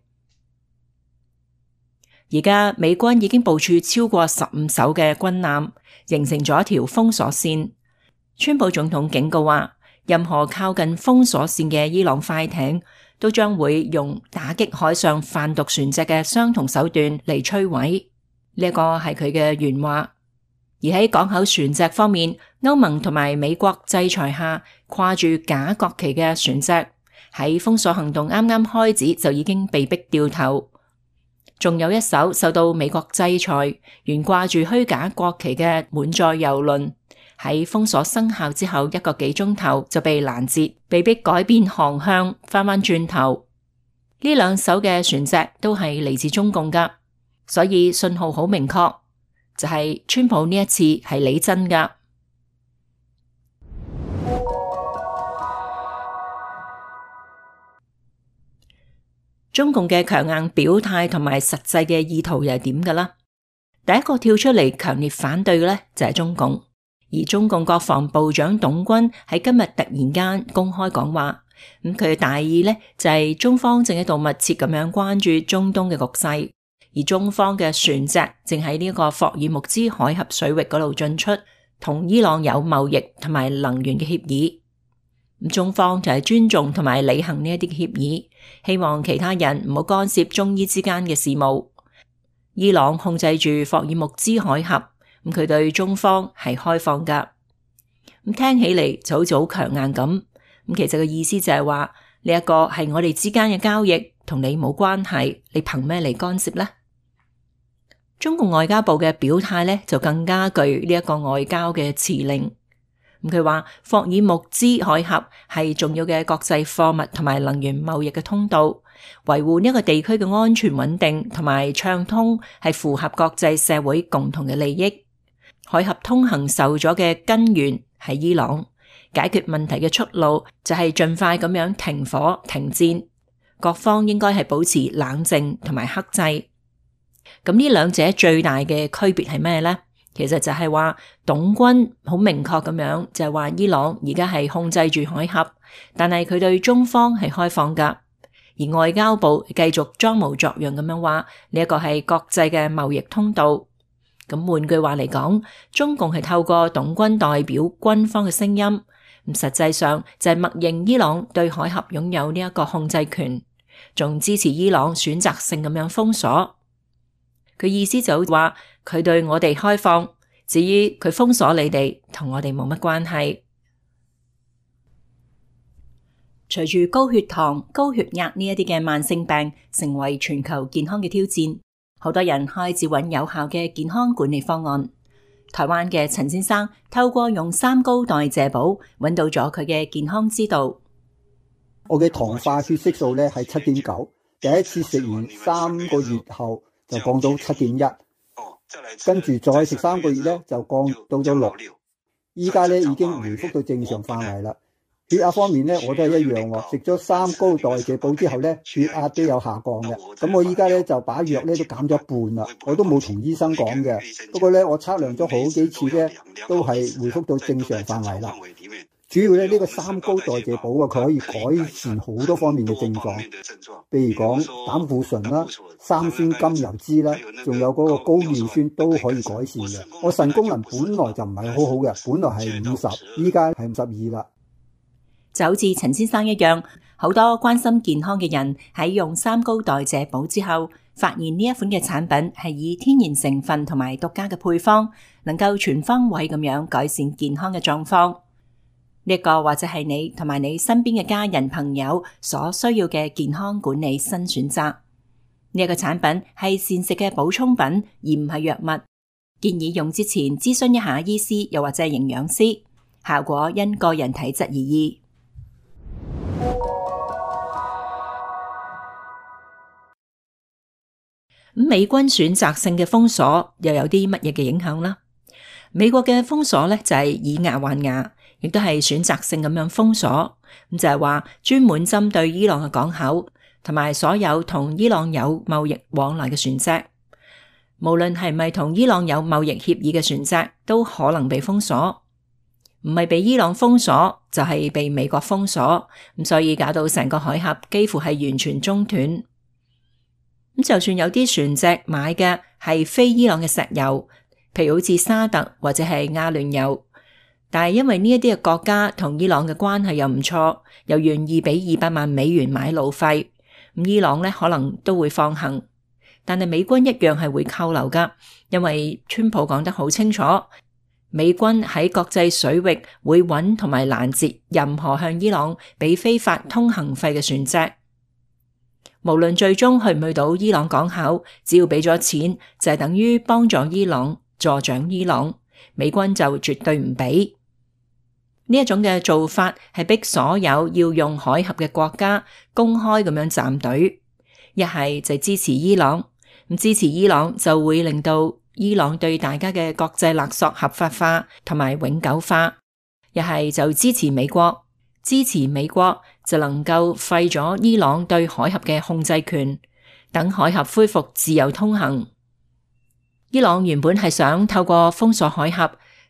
而家美軍已經部署超過15艘嘅軍艦，形成咗一條封鎖線。川普總統警告話，任何靠近封鎖線嘅伊朗快艇都將會用打擊海上販毒船隻嘅相同手段嚟摧毀。呢一個係佢嘅原話。而喺港口船隻方面，歐盟同埋美國制裁下，掛住假國旗嘅船隻喺封鎖行動啱啱開始就已經被逼掉頭。仲有一艘受到美國制裁，懸掛住虛假國旗嘅滿載郵輪，喺封鎖生效之後1個幾鐘頭就被攔截，被迫改變航向，翻轉頭。呢兩艘嘅船隻都係嚟自中共噶，所以信號好明確，就係川普呢一次係理真噶。中共嘅強硬表態同埋實際嘅意圖又係點噶啦？第一個跳出嚟強烈反對嘅咧就係中共， 而中共國防部長董軍喺今日突然間公開講話，佢嘅大意呢就係中方正喺度密切咁樣關注中東嘅局勢，而中方嘅船隻正喺呢個霍爾木茲海峽水域嗰度進出，同伊朗有貿易同埋能源嘅協議。中方就係尊重同埋履行呢一啲協議，希望其他人唔好干涉中伊之間嘅事務。伊朗控制住霍爾木茲海峽，佢對中方係開放噶。聽起嚟就好似好強硬咁。其實個意思就係話呢一個係我哋之間嘅交易，同你冇關係，你憑咩嚟干涉呢？中共外交部嘅表態呢，就更加具呢一個外交嘅辭令。佢話霍爾木茲海峽係重要嘅國際貨物同埋能源貿易嘅通道，維護呢一個地區嘅安全穩定同埋暢通係符合國際社會共同嘅利益。海峽通行受阻嘅根源係伊朗，解決問題嘅出路就係盡快咁樣停火停戰，各方應該係保持冷靜同埋克制。咁呢兩者最大嘅區別係咩呢？其實就係話董軍好明確咁樣就係話伊朗而家係控制住海峽，但係佢對中方係開放噶。而外交部繼續裝模作樣咁樣話呢一個係國際嘅貿易通道。咁換句話嚟講，中共係透過董軍代表軍方嘅聲音，實際上就係默認伊朗對海峽擁有呢一個控制權，仲支持伊朗選擇性咁樣封鎖。佢意思就話佢對我哋開放，至於佢封鎖你哋，同我哋冇乜關係。隨住高血糖、高血壓呢一啲嘅慢性病成為全球健康嘅挑戰，好多人開始揾有效嘅健康管理方案。台灣嘅陳先生透過用三高代謝寶揾到咗佢嘅健康之道。 我嘅糖化血色素咧係7.9，第一次食完3個月後就降到7.1，跟住再食3個月咧就降到咗6，依家咧已經回復到正常範圍啦。血壓方面咧我都係一樣喎，食咗三高代謝寶之後咧血壓都有下降嘅。咁我依家咧就把藥咧都減咗一半啦，我都冇同醫生講嘅。不過咧我測量咗好幾次咧都係回復到正常範圍啦。主要咧呢個三高代謝寶啊，佢可以改善好多方面嘅症狀，譬如講膽固醇啦、三酸甘油酯啦，仲有嗰個高尿酸都可以改善嘅。我腎功能本來就唔係好好嘅，本來係50，依家係52啦。 就好似陳先生一樣，好多關心健康嘅人喺用三高代謝寶之後，發現呢一款嘅產品係以天然成分同埋獨家嘅配方，能夠全方位咁樣改善健康嘅狀況。呢個或者係你同埋你身邊嘅家人朋友所需要嘅健康管理新選擇。呢個產品係膳食嘅補充品，而唔係藥物。建議用之前諮詢一下醫師又或者係營養師，效果因個人體質而異。美軍選擇性嘅封鎖又有啲乜嘢嘅影響呢？美國嘅封鎖咧就係以牙還牙，亦都係選擇性咁樣封鎖，咁就係話專門針對伊朗嘅港口同埋所有同伊朗有貿易往來嘅船隻，無論係咪同伊朗有貿易協議嘅船隻，都可能被封鎖。唔係被伊朗封鎖，就係被美國封鎖，咁所以搞到成個海峽幾乎係完全中斷。咁就算有啲船隻買嘅係非伊朗嘅石油，譬如好似沙特或者係阿聯酋，但係因為呢一啲嘅國家同伊朗嘅關係又唔錯，又願意俾200萬美元買路費，咁伊朗咧可能都會放行，但係美軍一樣係會扣留噶，因為川普講得好清楚。美軍喺國際水域會揾同埋攔截任何向伊朗俾非法通行費嘅船隻，無論最終去唔去到伊朗港口，只要俾咗錢就係等於幫助伊朗、助長伊朗，美軍就絕對唔俾。呢一種嘅做法係逼所有要用海峽嘅國家公開咁樣站隊，一係就支持伊朗，咁支持伊朗就會令到伊朗對大家嘅國際勒索合法化同埋永久化，一係就支持美國，支持美國就能夠廢咗伊朗對海峽嘅控制權，等海峽恢復自由通行。伊朗原本係想透過封鎖海峽，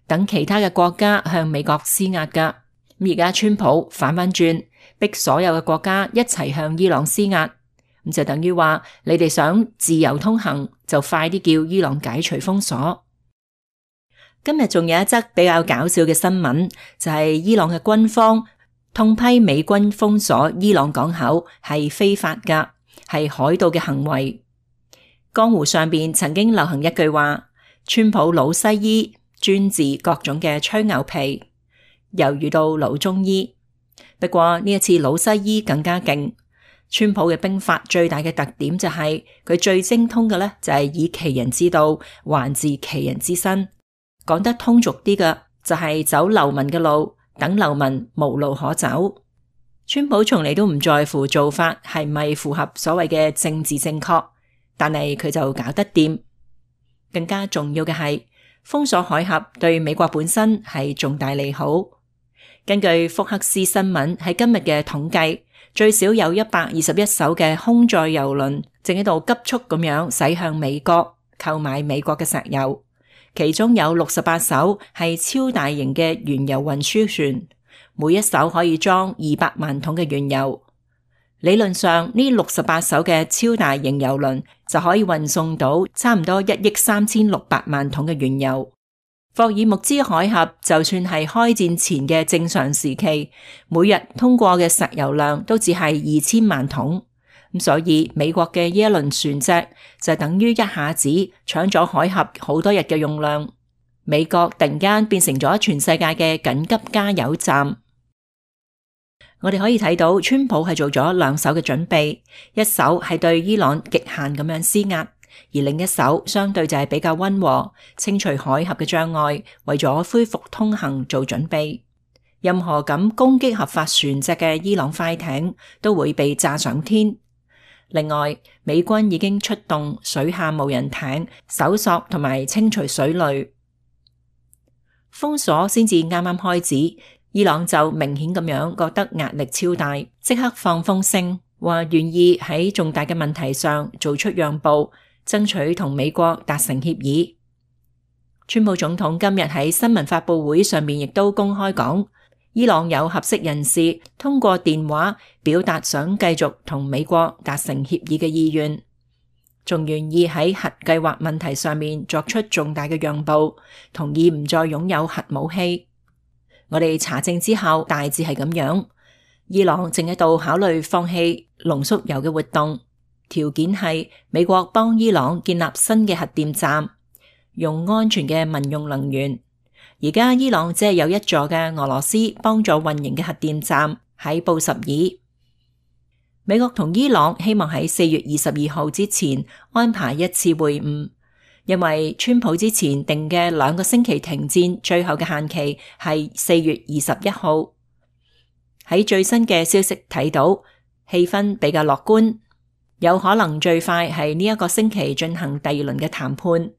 等其他嘅國家向美國施壓㗎。而家川普反返轉，逼所有嘅國家一齊向伊朗施壓，咁就等於話你哋想自由通行，就快啲叫伊朗解除封鎖。今日仲有一則比較搞笑嘅新聞，就係伊朗嘅軍方痛批美軍封鎖伊朗港口係非法㗎，係海盜嘅行為。江湖上邊曾經流行一句話：川普老西醫專治各種嘅吹牛皮，又遇到老中醫。不過呢一次老西醫更加勁。川普嘅兵法最大嘅特點就係佢最精通嘅咧，就係以其人之道還治其人之身。講得通俗啲嘅就係走流民嘅路，等流民無路可走。川普從嚟都唔在乎做法係咪符合所謂嘅政治正確，但係佢就搞得掂。更加重要嘅係封鎖海峽對美國本身係重大利好。根據福克斯新聞喺今日嘅統計，最少有121艘嘅空載油輪正喺度急速咁樣駛向美國購買美國嘅石油，其中有68艘係超大型嘅原油運輸船，每一艘可以裝200萬桶嘅原油。理論上呢68艘嘅超大型油輪就可以運送到差唔多1億3600萬桶嘅原油。霍爾木茲海峽就算係開戰前嘅正常時期，每日通過嘅石油量都只係2000萬桶。咁所以美國嘅呢一輪船隻就等於一下子搶咗海峽好多日嘅用量。美國突然間變成咗全世界嘅緊急加油站。我哋可以睇到川普係做咗兩手嘅準備，一手係對伊朗極限咁樣施壓，而另一手相對就係比較溫和，清除海峽嘅障礙，為咗恢復通行做準備。任何咁攻擊合法船隻嘅伊朗快艇都會被炸上天。另外，美軍已經出動水下無人艇搜索同埋清除水雷。封鎖先至啱啱開始，伊朗就明顯咁樣覺得壓力超大，即刻放風聲，話願意喺重大嘅問題上做出讓步，爭取同美國達成協議。川普總統今日喺新聞發佈會上面亦都公開講，伊朗有合適人士通過電話表達想繼續同美國達成協議嘅意願，仲願意喺核計劃問題上面作出重大嘅讓步，同意唔再擁有核武器。我哋查證之後大致係咁樣，伊朗正喺度考慮放棄濃縮鈾嘅活動，條件係美國幫伊朗建立新嘅核電站，用安全嘅民用能源。而家伊朗只係有一座嘅俄羅斯幫助運營嘅核電站喺布什爾。美國同伊朗希望喺4月22號之前安排一次會晤，因為川普之前定嘅2個星期停戰最後嘅限期係4月21號。喺最新嘅消息睇到，氣氛比較樂觀，有可能最快係呢一個星期進行第2輪嘅談判。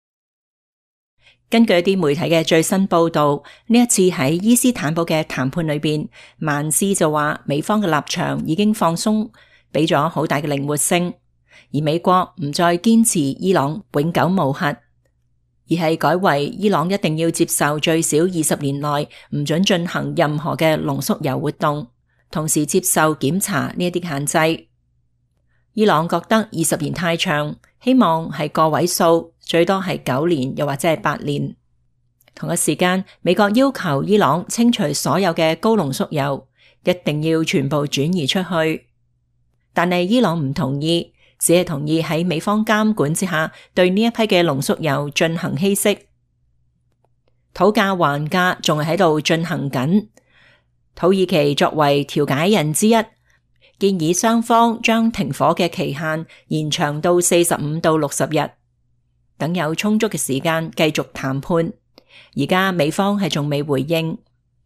根據一啲媒體嘅最新報道，呢一次喺伊斯坦堡嘅談判裏邊，曼斯就話美方嘅立場已經放鬆，俾咗好大嘅靈活性，而美國唔再堅持伊朗永久無核，而係改為伊朗一定要接受最少20年內唔准進行任何嘅濃縮鈾活動，同時接受檢查呢一啲限制。伊朗覺得20年太長，希望係個位數，最多係9年，又或者係8年。同一時間，美國要求伊朗清除所有嘅高濃縮鈾，一定要全部轉移出去。但係伊朗唔同意，只係同意喺美方監管之下，對呢一批嘅濃縮鈾進行稀釋。討價還價仲係喺度進行緊。土耳其作為調解人之一，建議雙方將停火嘅期限延長到45到60日，等有充足嘅時間繼續談判。而家美方係仲未回應。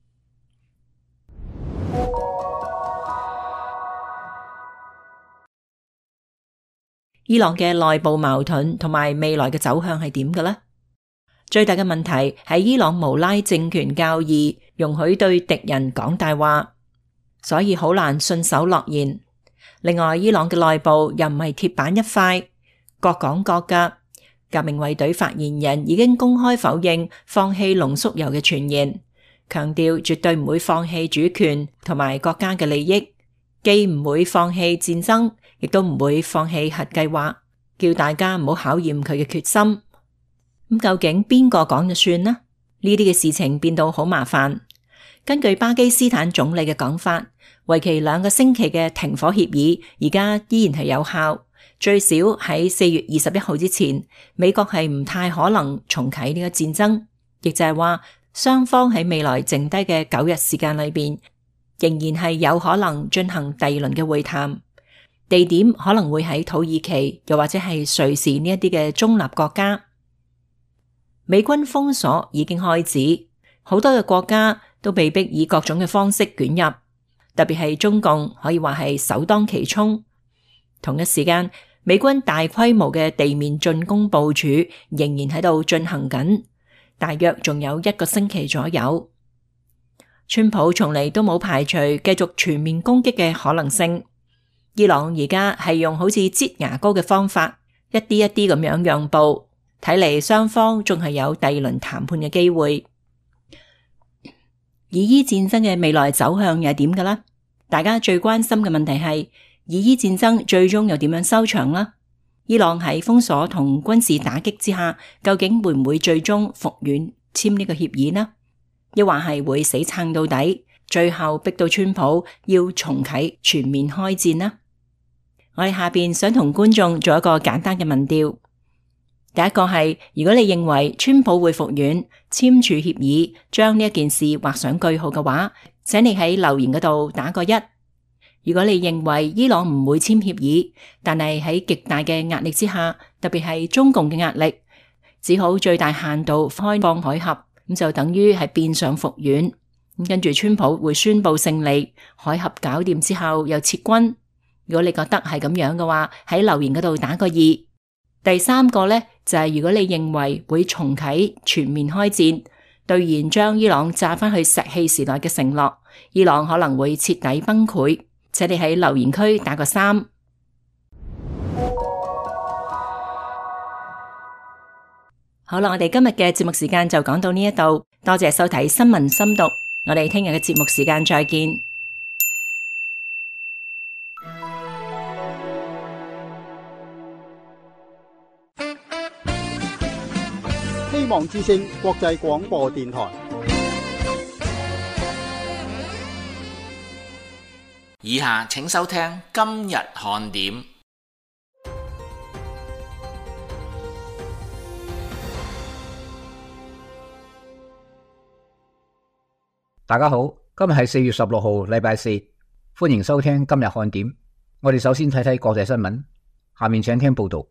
伊朗嘅內部矛盾同埋未來嘅走向係點嘅呢？最大嘅問題係伊朗無拉政權教義容許對敵人講大話，所以好難信守諾言。另外，伊朗嘅內部又唔係鐵板一塊，各講各㗎， 革命衛隊發言人已經公開否認放棄濃縮鈾嘅傳言，強調絕對唔會放棄主權同埋國家嘅利益，既唔會放棄戰爭，亦都唔會放棄核計劃，叫大家唔好考驗佢嘅決心。咁究竟邊個講就算呢？呢啲嘅事情變到好麻煩。根據巴基斯坦總理嘅講法，為期2個星期嘅停火協議而家依然係有效，最少喺4月21號之前，美國係唔太可能重啟呢個戰爭，亦就係話雙方喺未來剩低嘅9日時間裏邊，仍然係有可能進行第2輪嘅會談，地點可能會喺土耳其又或者係瑞士呢一啲嘅中立國家。美軍封鎖已經開始，好多嘅國家都被逼以各種嘅方式捲入，特別係中共可以話係首當其衝。同一時間，美軍大規模嘅地面進攻部署仍然喺度進行緊，大約仲有1個星期左右。川普從嚟都冇排除繼續全面攻擊嘅可能性。伊朗而家係用好似擠牙膏嘅方法，一啲一啲咁樣讓步，睇嚟雙方仲係有第2輪談判嘅機會。以伊戰爭嘅未來走向又係點㗎啦？大家最關心嘅問題係以伊戰爭最終又點樣收場啦？伊朗喺封鎖同軍事打擊之下，究竟會唔會最終服軟簽呢個協議呢？抑或係會死撐到底，最後逼到川普要重啟全面開戰呢？我哋下邊想同觀眾做一個簡單嘅民調。第一個係，如果你認為川普會服軟簽署協議，將呢一件事畫上句號嘅話，請你喺留言嗰度打個1。如果你認為伊朗唔會簽協議，但係喺極大嘅壓力之下，特別係中共嘅壓力，只好最大限度開放海峽，咁就等於係變相服軟。跟住川普會宣布勝利，海峽搞掂之後又撤軍。如果你覺得係咁樣嘅話，喺留言嗰度打個2。第三個呢，就係如果你認為會重啟全面開戰，兌現將伊朗炸返去石器時代嘅承諾，伊朗可能會徹底崩潰，請你喺留言區打個3。好啦，我哋今日嘅節目時間就講到呢一度，多謝收睇新聞深讀，我哋聽日嘅節目時間再見。 希望之聲國際廣播電台。 以下請收聽今日看點。 大家好，今日係4月16號，禮拜4，歡迎收聽今日看點。我哋首先睇睇國際新聞，下面請聽報道。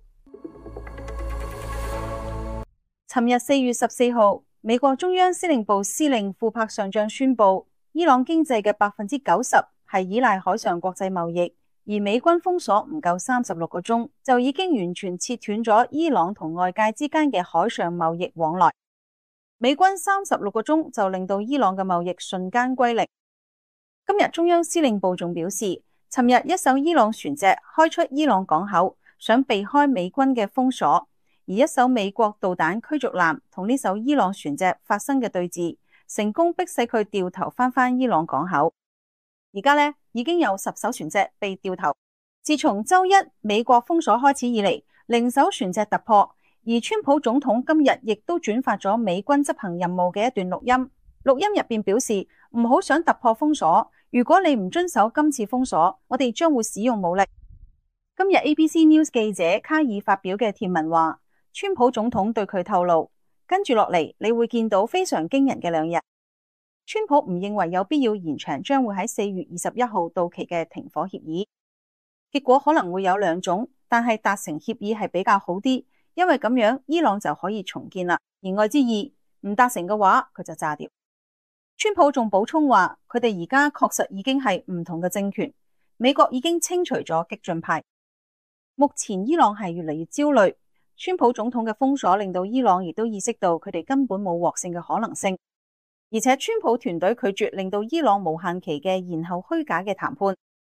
尋日4月14號，美國中央司令部司令庫珀上將宣布，伊朗經濟嘅90%係依賴海上國際貿易，而美軍封鎖唔夠36個鐘，就已經完全切斷咗伊朗同外界之間嘅海上貿易往來。美軍36個鐘就令到伊朗嘅貿易瞬間歸零。今日中央司令部仲表示，尋日一艘伊朗船隻開出伊朗港口，想避開美軍嘅封鎖。而一艘美國導彈驅逐艦同呢艘伊朗船隻發生嘅對峙，成功迫使佢掉頭返伊朗港口。而家呢，已經有10艘船隻被掉頭。自從周一美國封鎖開始以嚟，0艘船隻突破。而川普總統今日亦都轉發咗美軍執行任務嘅一段錄音。錄音入邊表示，唔好想突破封鎖，如果你唔遵守今次封鎖，我哋將會使用武力。今日 ABC News 記者卡爾發表嘅貼文話，川普總統對佢透露，跟住落嚟你會見到非常驚人嘅2日。川普唔認為有必要延長將會喺4月21號到期嘅停火協議，結果可能會有2種，但係達成協議係比較好啲，因為咁樣伊朗就可以重建啦。言外之意，唔達成嘅話，佢就炸掉。川普仲補充話，佢哋而家確實已經係唔同嘅政權，美國已經清除咗激進派。目前伊朗係越嚟越焦慮。川普總統嘅封鎖令到伊朗亦都意識到佢哋根本冇獲勝嘅可能性，而且川普團隊拒絕令到伊朗無限期嘅延後虛假嘅談判。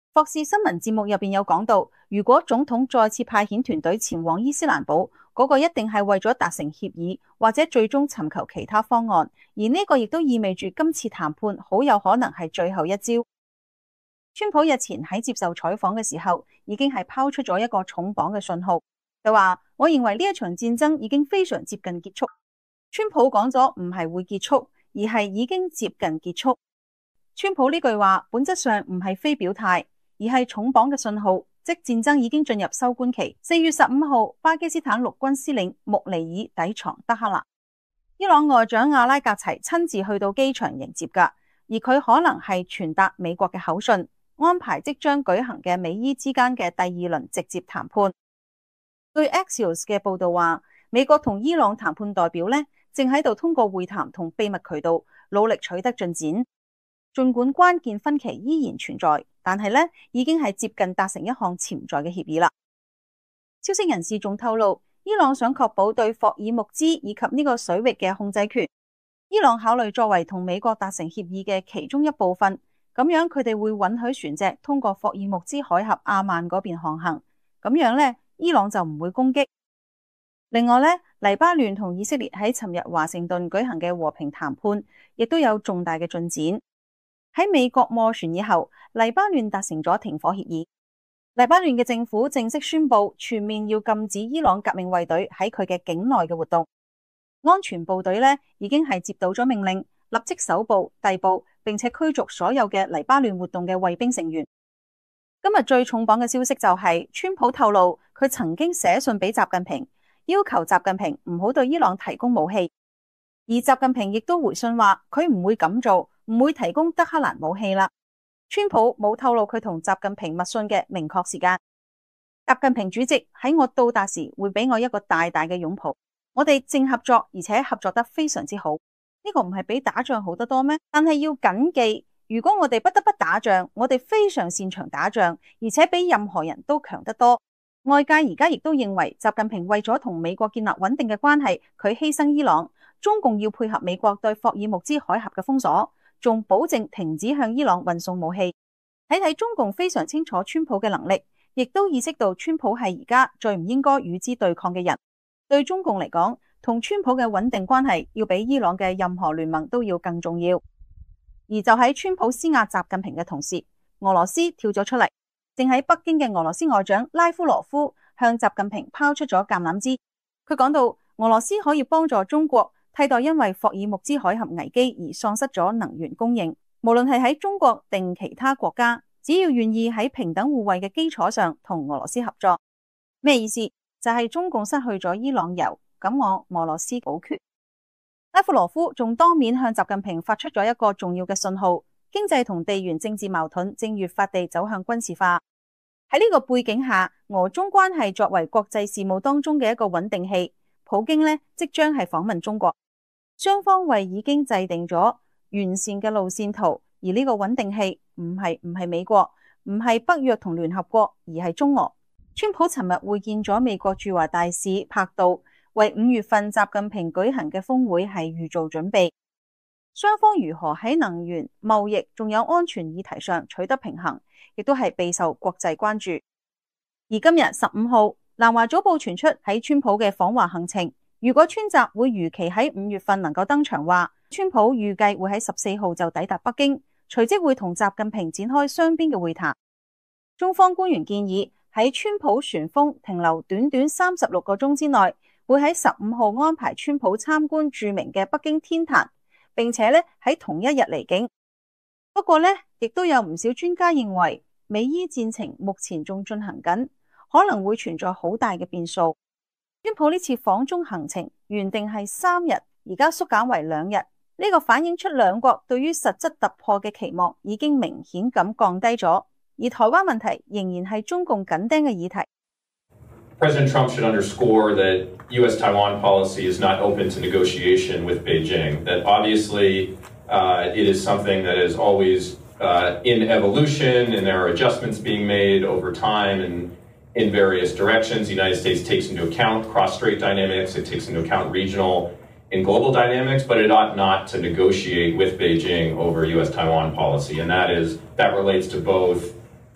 霍士新聞節目入邊有講到，如果總統再次派遣團隊前往伊斯蘭堡，嗰個一定係為咗達成協議，或者最終尋求其他方案，而呢個亦都意味住今次談判好有可能係最後一招。川普日前喺接受採訪嘅時候，已經係拋出咗一個重磅嘅信號，佢話：我認為呢一場戰爭已經非常接近結束。川普講咗唔係會結束，而係已經接近結束。川普呢句話本質上唔係非表態，而係重磅嘅信號，即戰爭已經進入收官期。4月15號，巴基斯坦陸軍司令穆尼爾抵藏德黑蘭，伊朗外長阿拉格齊親自去到機場迎接㗎，而佢可能係傳達美國嘅口信，安排即將舉行嘅美伊之間嘅第二輪直接談判。據 Axios 嘅報道話，美國同伊朗談判代表呢正喺度通過會談同秘密渠道努力取得進展。儘管關鍵分歧依然存在，但係呢已經係接近達成一項潛在嘅協議啦。消息人士仲透露，伊朗想確保對霍爾木茲以及呢個水域嘅控制權。伊朗考慮作為同美國達成協議嘅其中一部分，咁樣佢哋會允許船隻通過霍爾木茲海峽阿曼嗰邊航行，咁樣呢，伊朗就唔會攻擊。另外呢，黎巴嫩同以色列喺尋日華盛頓舉行嘅和平談判，亦都有重大嘅進展。喺美國斡旋以後，黎巴嫩達成咗停火協議。黎巴嫩嘅政府正式宣布全面要禁止伊朗革命衛隊喺佢嘅境內嘅活動。安全部隊呢已經係接到咗命令，立即搜捕、逮捕並且驅逐所有嘅黎巴嫩活動嘅衛兵成員。今日最重磅嘅消息就係，川普透露佢曾經寫信俾習近平，要求習近平唔好對伊朗提供武器，而習近平亦都回信話佢唔會咁做，唔會提供德黑蘭武器啦。川普冇透露佢同習近平密信嘅明確時間。習近平主席喺我到達時會俾我一個大大嘅擁抱，我哋正合作，而且合作得非常之好。呢個唔係比打仗好得多咩？但係要謹記，如果我哋不得不打仗，我哋非常擅長打仗，而且比任何人都強得多。外界而家亦都認為習近平為咗同美國建立穩定嘅關係，佢犧牲伊朗，中共要配合美國對霍爾木茲海峽嘅封鎖，仲保證停止向伊朗運送武器。睇中共非常清楚川普嘅能力，亦都意識到川普係而家最唔應該與之對抗嘅人。對中共嚟講，同川普嘅穩定關係要比伊朗嘅任何聯盟都要更重要。而就喺川普施壓習近平嘅同時，俄羅斯跳咗出嚟。正喺北京嘅俄羅斯外長拉夫羅夫向習近平拋出咗橄欖枝。佢講到，俄羅斯可以幫助中國替代因為霍爾木茲海峽危機而喪失咗能源供應。無論係喺中國定其他國家，只要願意喺平等互惠嘅基礎上同俄羅斯合作。咩意思？就係中共失去咗伊朗油，咁我俄羅斯補缺。拉夫羅夫仲當面向習近平發出咗一個重要嘅信號，經濟同地緣政治矛盾正越發地走向軍事化。喺呢個背景下，俄中關係作為國際事務當中嘅一個穩定器，普京呢即將係訪問中國，雙方為已經制定咗完善嘅路線圖，而呢個穩定器唔係美國，唔係北約同聯合國，而係中俄。川普尋日會見咗美國駐華大使柏杜，為5月份習近平舉行嘅峰會係預做準備。雙方如何喺能源、貿易仲有安全議題上取得平衡，亦都係備受國際關注。而今日15號，南華早報傳出喺川普嘅訪華行程，如果川習會如期喺5月份能夠登場話，川普預計會喺14號就抵達北京，隨即會同習近平展開雙邊嘅會談。中方官員建議喺川普旋風停留短短36個鐘之內，會喺15號安排川普參觀著名嘅北京天壇，並且咧喺同一日離境。不過咧，亦都有唔少專家認為，美伊戰情目前仲進行緊，可能會存在好大嘅變數。川普呢次訪中行程原定係3日，而家縮減為2日，呢個反映出兩國對於實質突破嘅期望已經明顯咁降低咗。而台灣問題仍然係中共緊盯嘅議題。 President Trump should underscore that U.S.-Taiwan policy is not open to negotiation with Beijing. That obviously it is something that is always in evolution, and there are adjustments being made over time and in various directions. The United States takes into account cross-strait dynamics, it takes into account regional and global dynamics, but it ought not to negotiate with Beijing over U.S.-Taiwan policy, and that relates to both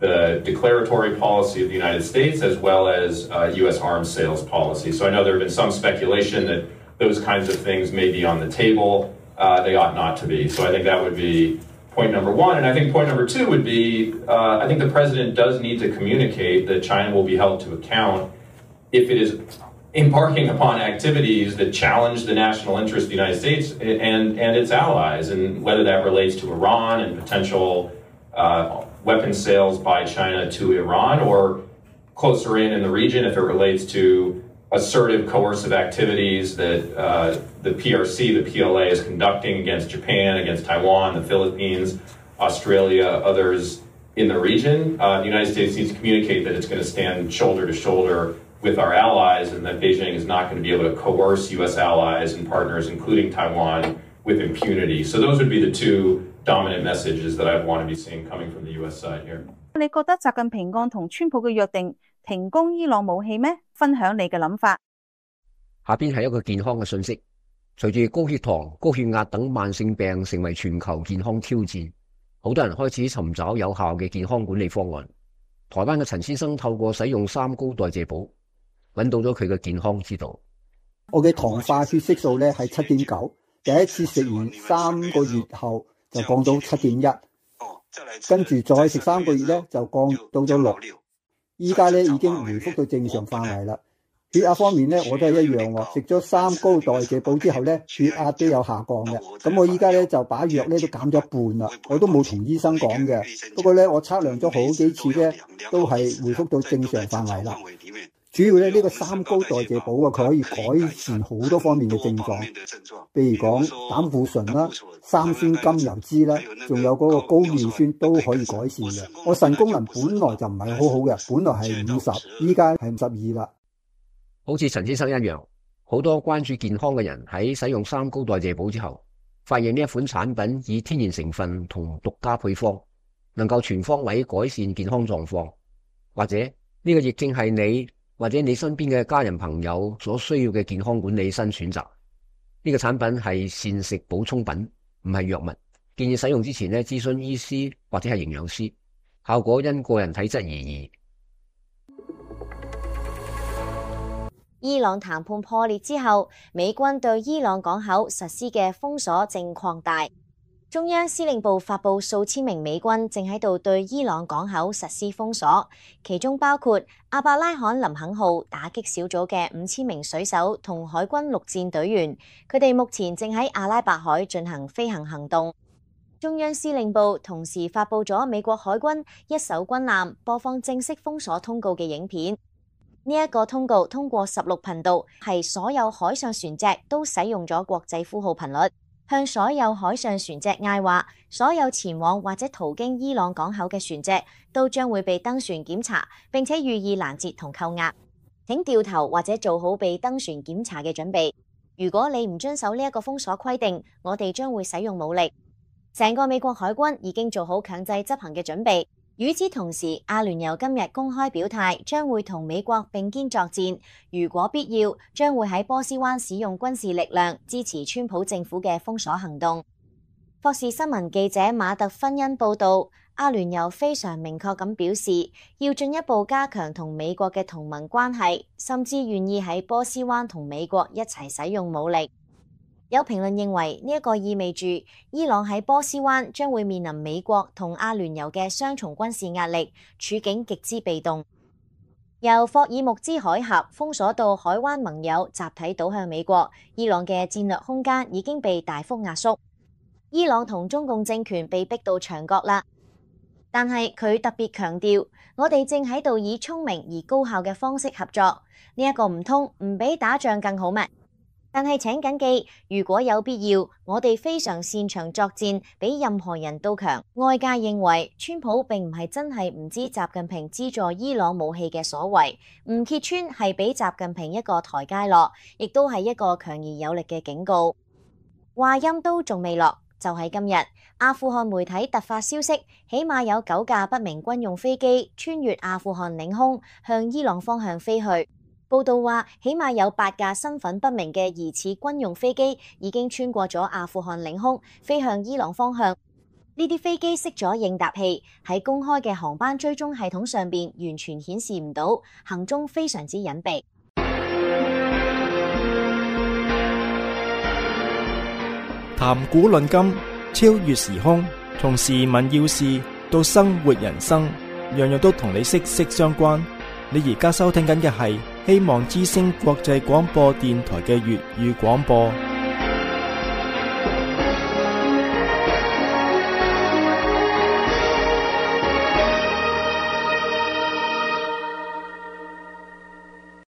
the declaratory policy of the United States as well as U.S. arms sales policy. So I know there have been some speculation that those kinds of things may be on the table. They ought not to be. So I think that would be point number one. And I think point number two would be, I think the president does need to communicate that China will be held to account if it is embarking upon activities that challenge the national interest of the United States and its allies, and whether that relates to Iran and potential weapons sales by China to Iran, or closer in the region if it relates to assertive coercive activities that the PRC, the PLA is conducting against Japan, against Taiwan, the Philippines, Australia, others in the region. The United States needs to communicate that it's going to stand shoulder to shoulder with our allies, and that Beijing is not going to be able to coerce U.S. allies and partners, including Taiwan, with impunity. So those would be the two dominant messages that I'd want to be seeing coming from the U.S. side here. 你覺得習近平案同川普嘅約定停供伊朗武器咩？分享你嘅諗法。 下邊係一個健康嘅信息。隨住高血糖、高血壓等慢性病成為全球健康挑戰，好多人開始尋找有效嘅健康管理方案。台灣嘅陳先生透過使用三高代謝寶，揾到咗佢嘅健康之道。 我嘅糖化血色素咧係7.9，第一次食完3個月後就降到7.1，跟住再食3個月咧就降到咗6，依家咧已經回復到正常範圍啦。血壓方面咧我都係一樣喎，食咗三高代謝寶之後咧血壓都有下降嘅。咁我依家咧就把藥咧都減咗一半啦，我都冇同醫生講嘅。不過咧我測量咗好幾次咧都係回復到正常範圍啦。主要咧呢個三高代謝寶啊，佢可以改善好多方面嘅症狀，譬如講膽固醇啦、三酸甘油脂啦，仲有嗰個高尿酸都可以改善嘅。我腎功能本來就唔係好好嘅，本來係50，依家係52啦。 好似陳先生一樣，好多關注健康嘅人喺使用三高代謝寶之後，發現呢一款產品以天然成分同獨家配方，能夠全方位改善健康狀況，或者呢個亦正係你或者你身邊嘅家人朋友所需要嘅健康管理新選擇。呢個產品係膳食補充品，唔係藥物。建議使用之前呢，諮詢醫師或者係營養師，效果因個人體質而異。 伊朗談判破裂之後，美軍對伊朗港口實施嘅封鎖正擴大。中央司令部發布數千名美軍正喺度對伊朗港口實施封鎖，其中包括阿伯拉罕林肯號打擊小組嘅5000名水手同海軍陸戰隊員，佢哋目前正喺阿拉伯海進行飛行行動。中央司令部同時發布咗美國海軍一艘軍艦播放正式封鎖通告嘅影片。呢一個通告通過16頻道，係所有海上船隻都使用咗國際呼號頻率，向所有海上船隻嗌話，所有前往或者途經伊朗港口嘅船隻都將會被登船檢查，並且予以攔截同扣押。請掉頭或者做好被登船檢查嘅準備。如果你唔遵守呢一個封鎖規定，我哋將會使用武力。成個美國海軍已經做好強制執行嘅準備。與此同時，阿聯酋今日公開表態，將會同美國並肩作戰，如果必要，將會喺波斯灣使用軍事力量支持川普政府嘅封鎖行動。霍士新聞記者馬特芬恩報導，阿聯酋非常明確咁表示，要進一步加強同美國嘅同盟關係，甚至願意喺波斯灣同美國一齊使用武力。有評論認為呢一個意味住伊朗喺波斯灣將會面臨美國同阿聯酋嘅雙重軍事壓力，處境極之被動。由霍爾木茲海峽封鎖到海灣盟友集體倒向美國，伊朗嘅戰略空間已經被大幅壓縮。伊朗同中共政權被逼到牆角啦，但係佢特別強調，我哋正喺度以聰明而高效嘅方式合作。呢一個唔通唔比打仗更好咩？但係請緊記，如果有必要，我哋非常擅長作戰，比任何人都強。外界認為川普並唔係真係唔知習近平資助伊朗武器嘅所為，唔揭穿係俾習近平一個台階落，亦都係一個強而有力嘅警告。話音都仲未落，就喺今日，阿富汗媒體突發消息，起碼有9架不明軍用飛機穿越阿富汗領空，向伊朗方向飛去。報道話，起碼有8架身份不明嘅疑似軍用飛機已經穿過咗阿富汗領空，飛向伊朗方向。 呢啲飛機熄咗應答器，喺公開嘅航班追蹤系統上邊完全顯示唔到，行蹤非常之隱蔽。 談古論今，超越時空，從時聞要事到生活人生，樣樣都同你息息相關。你而家收聽緊嘅係希望之聲國際廣播電台嘅粵語廣播。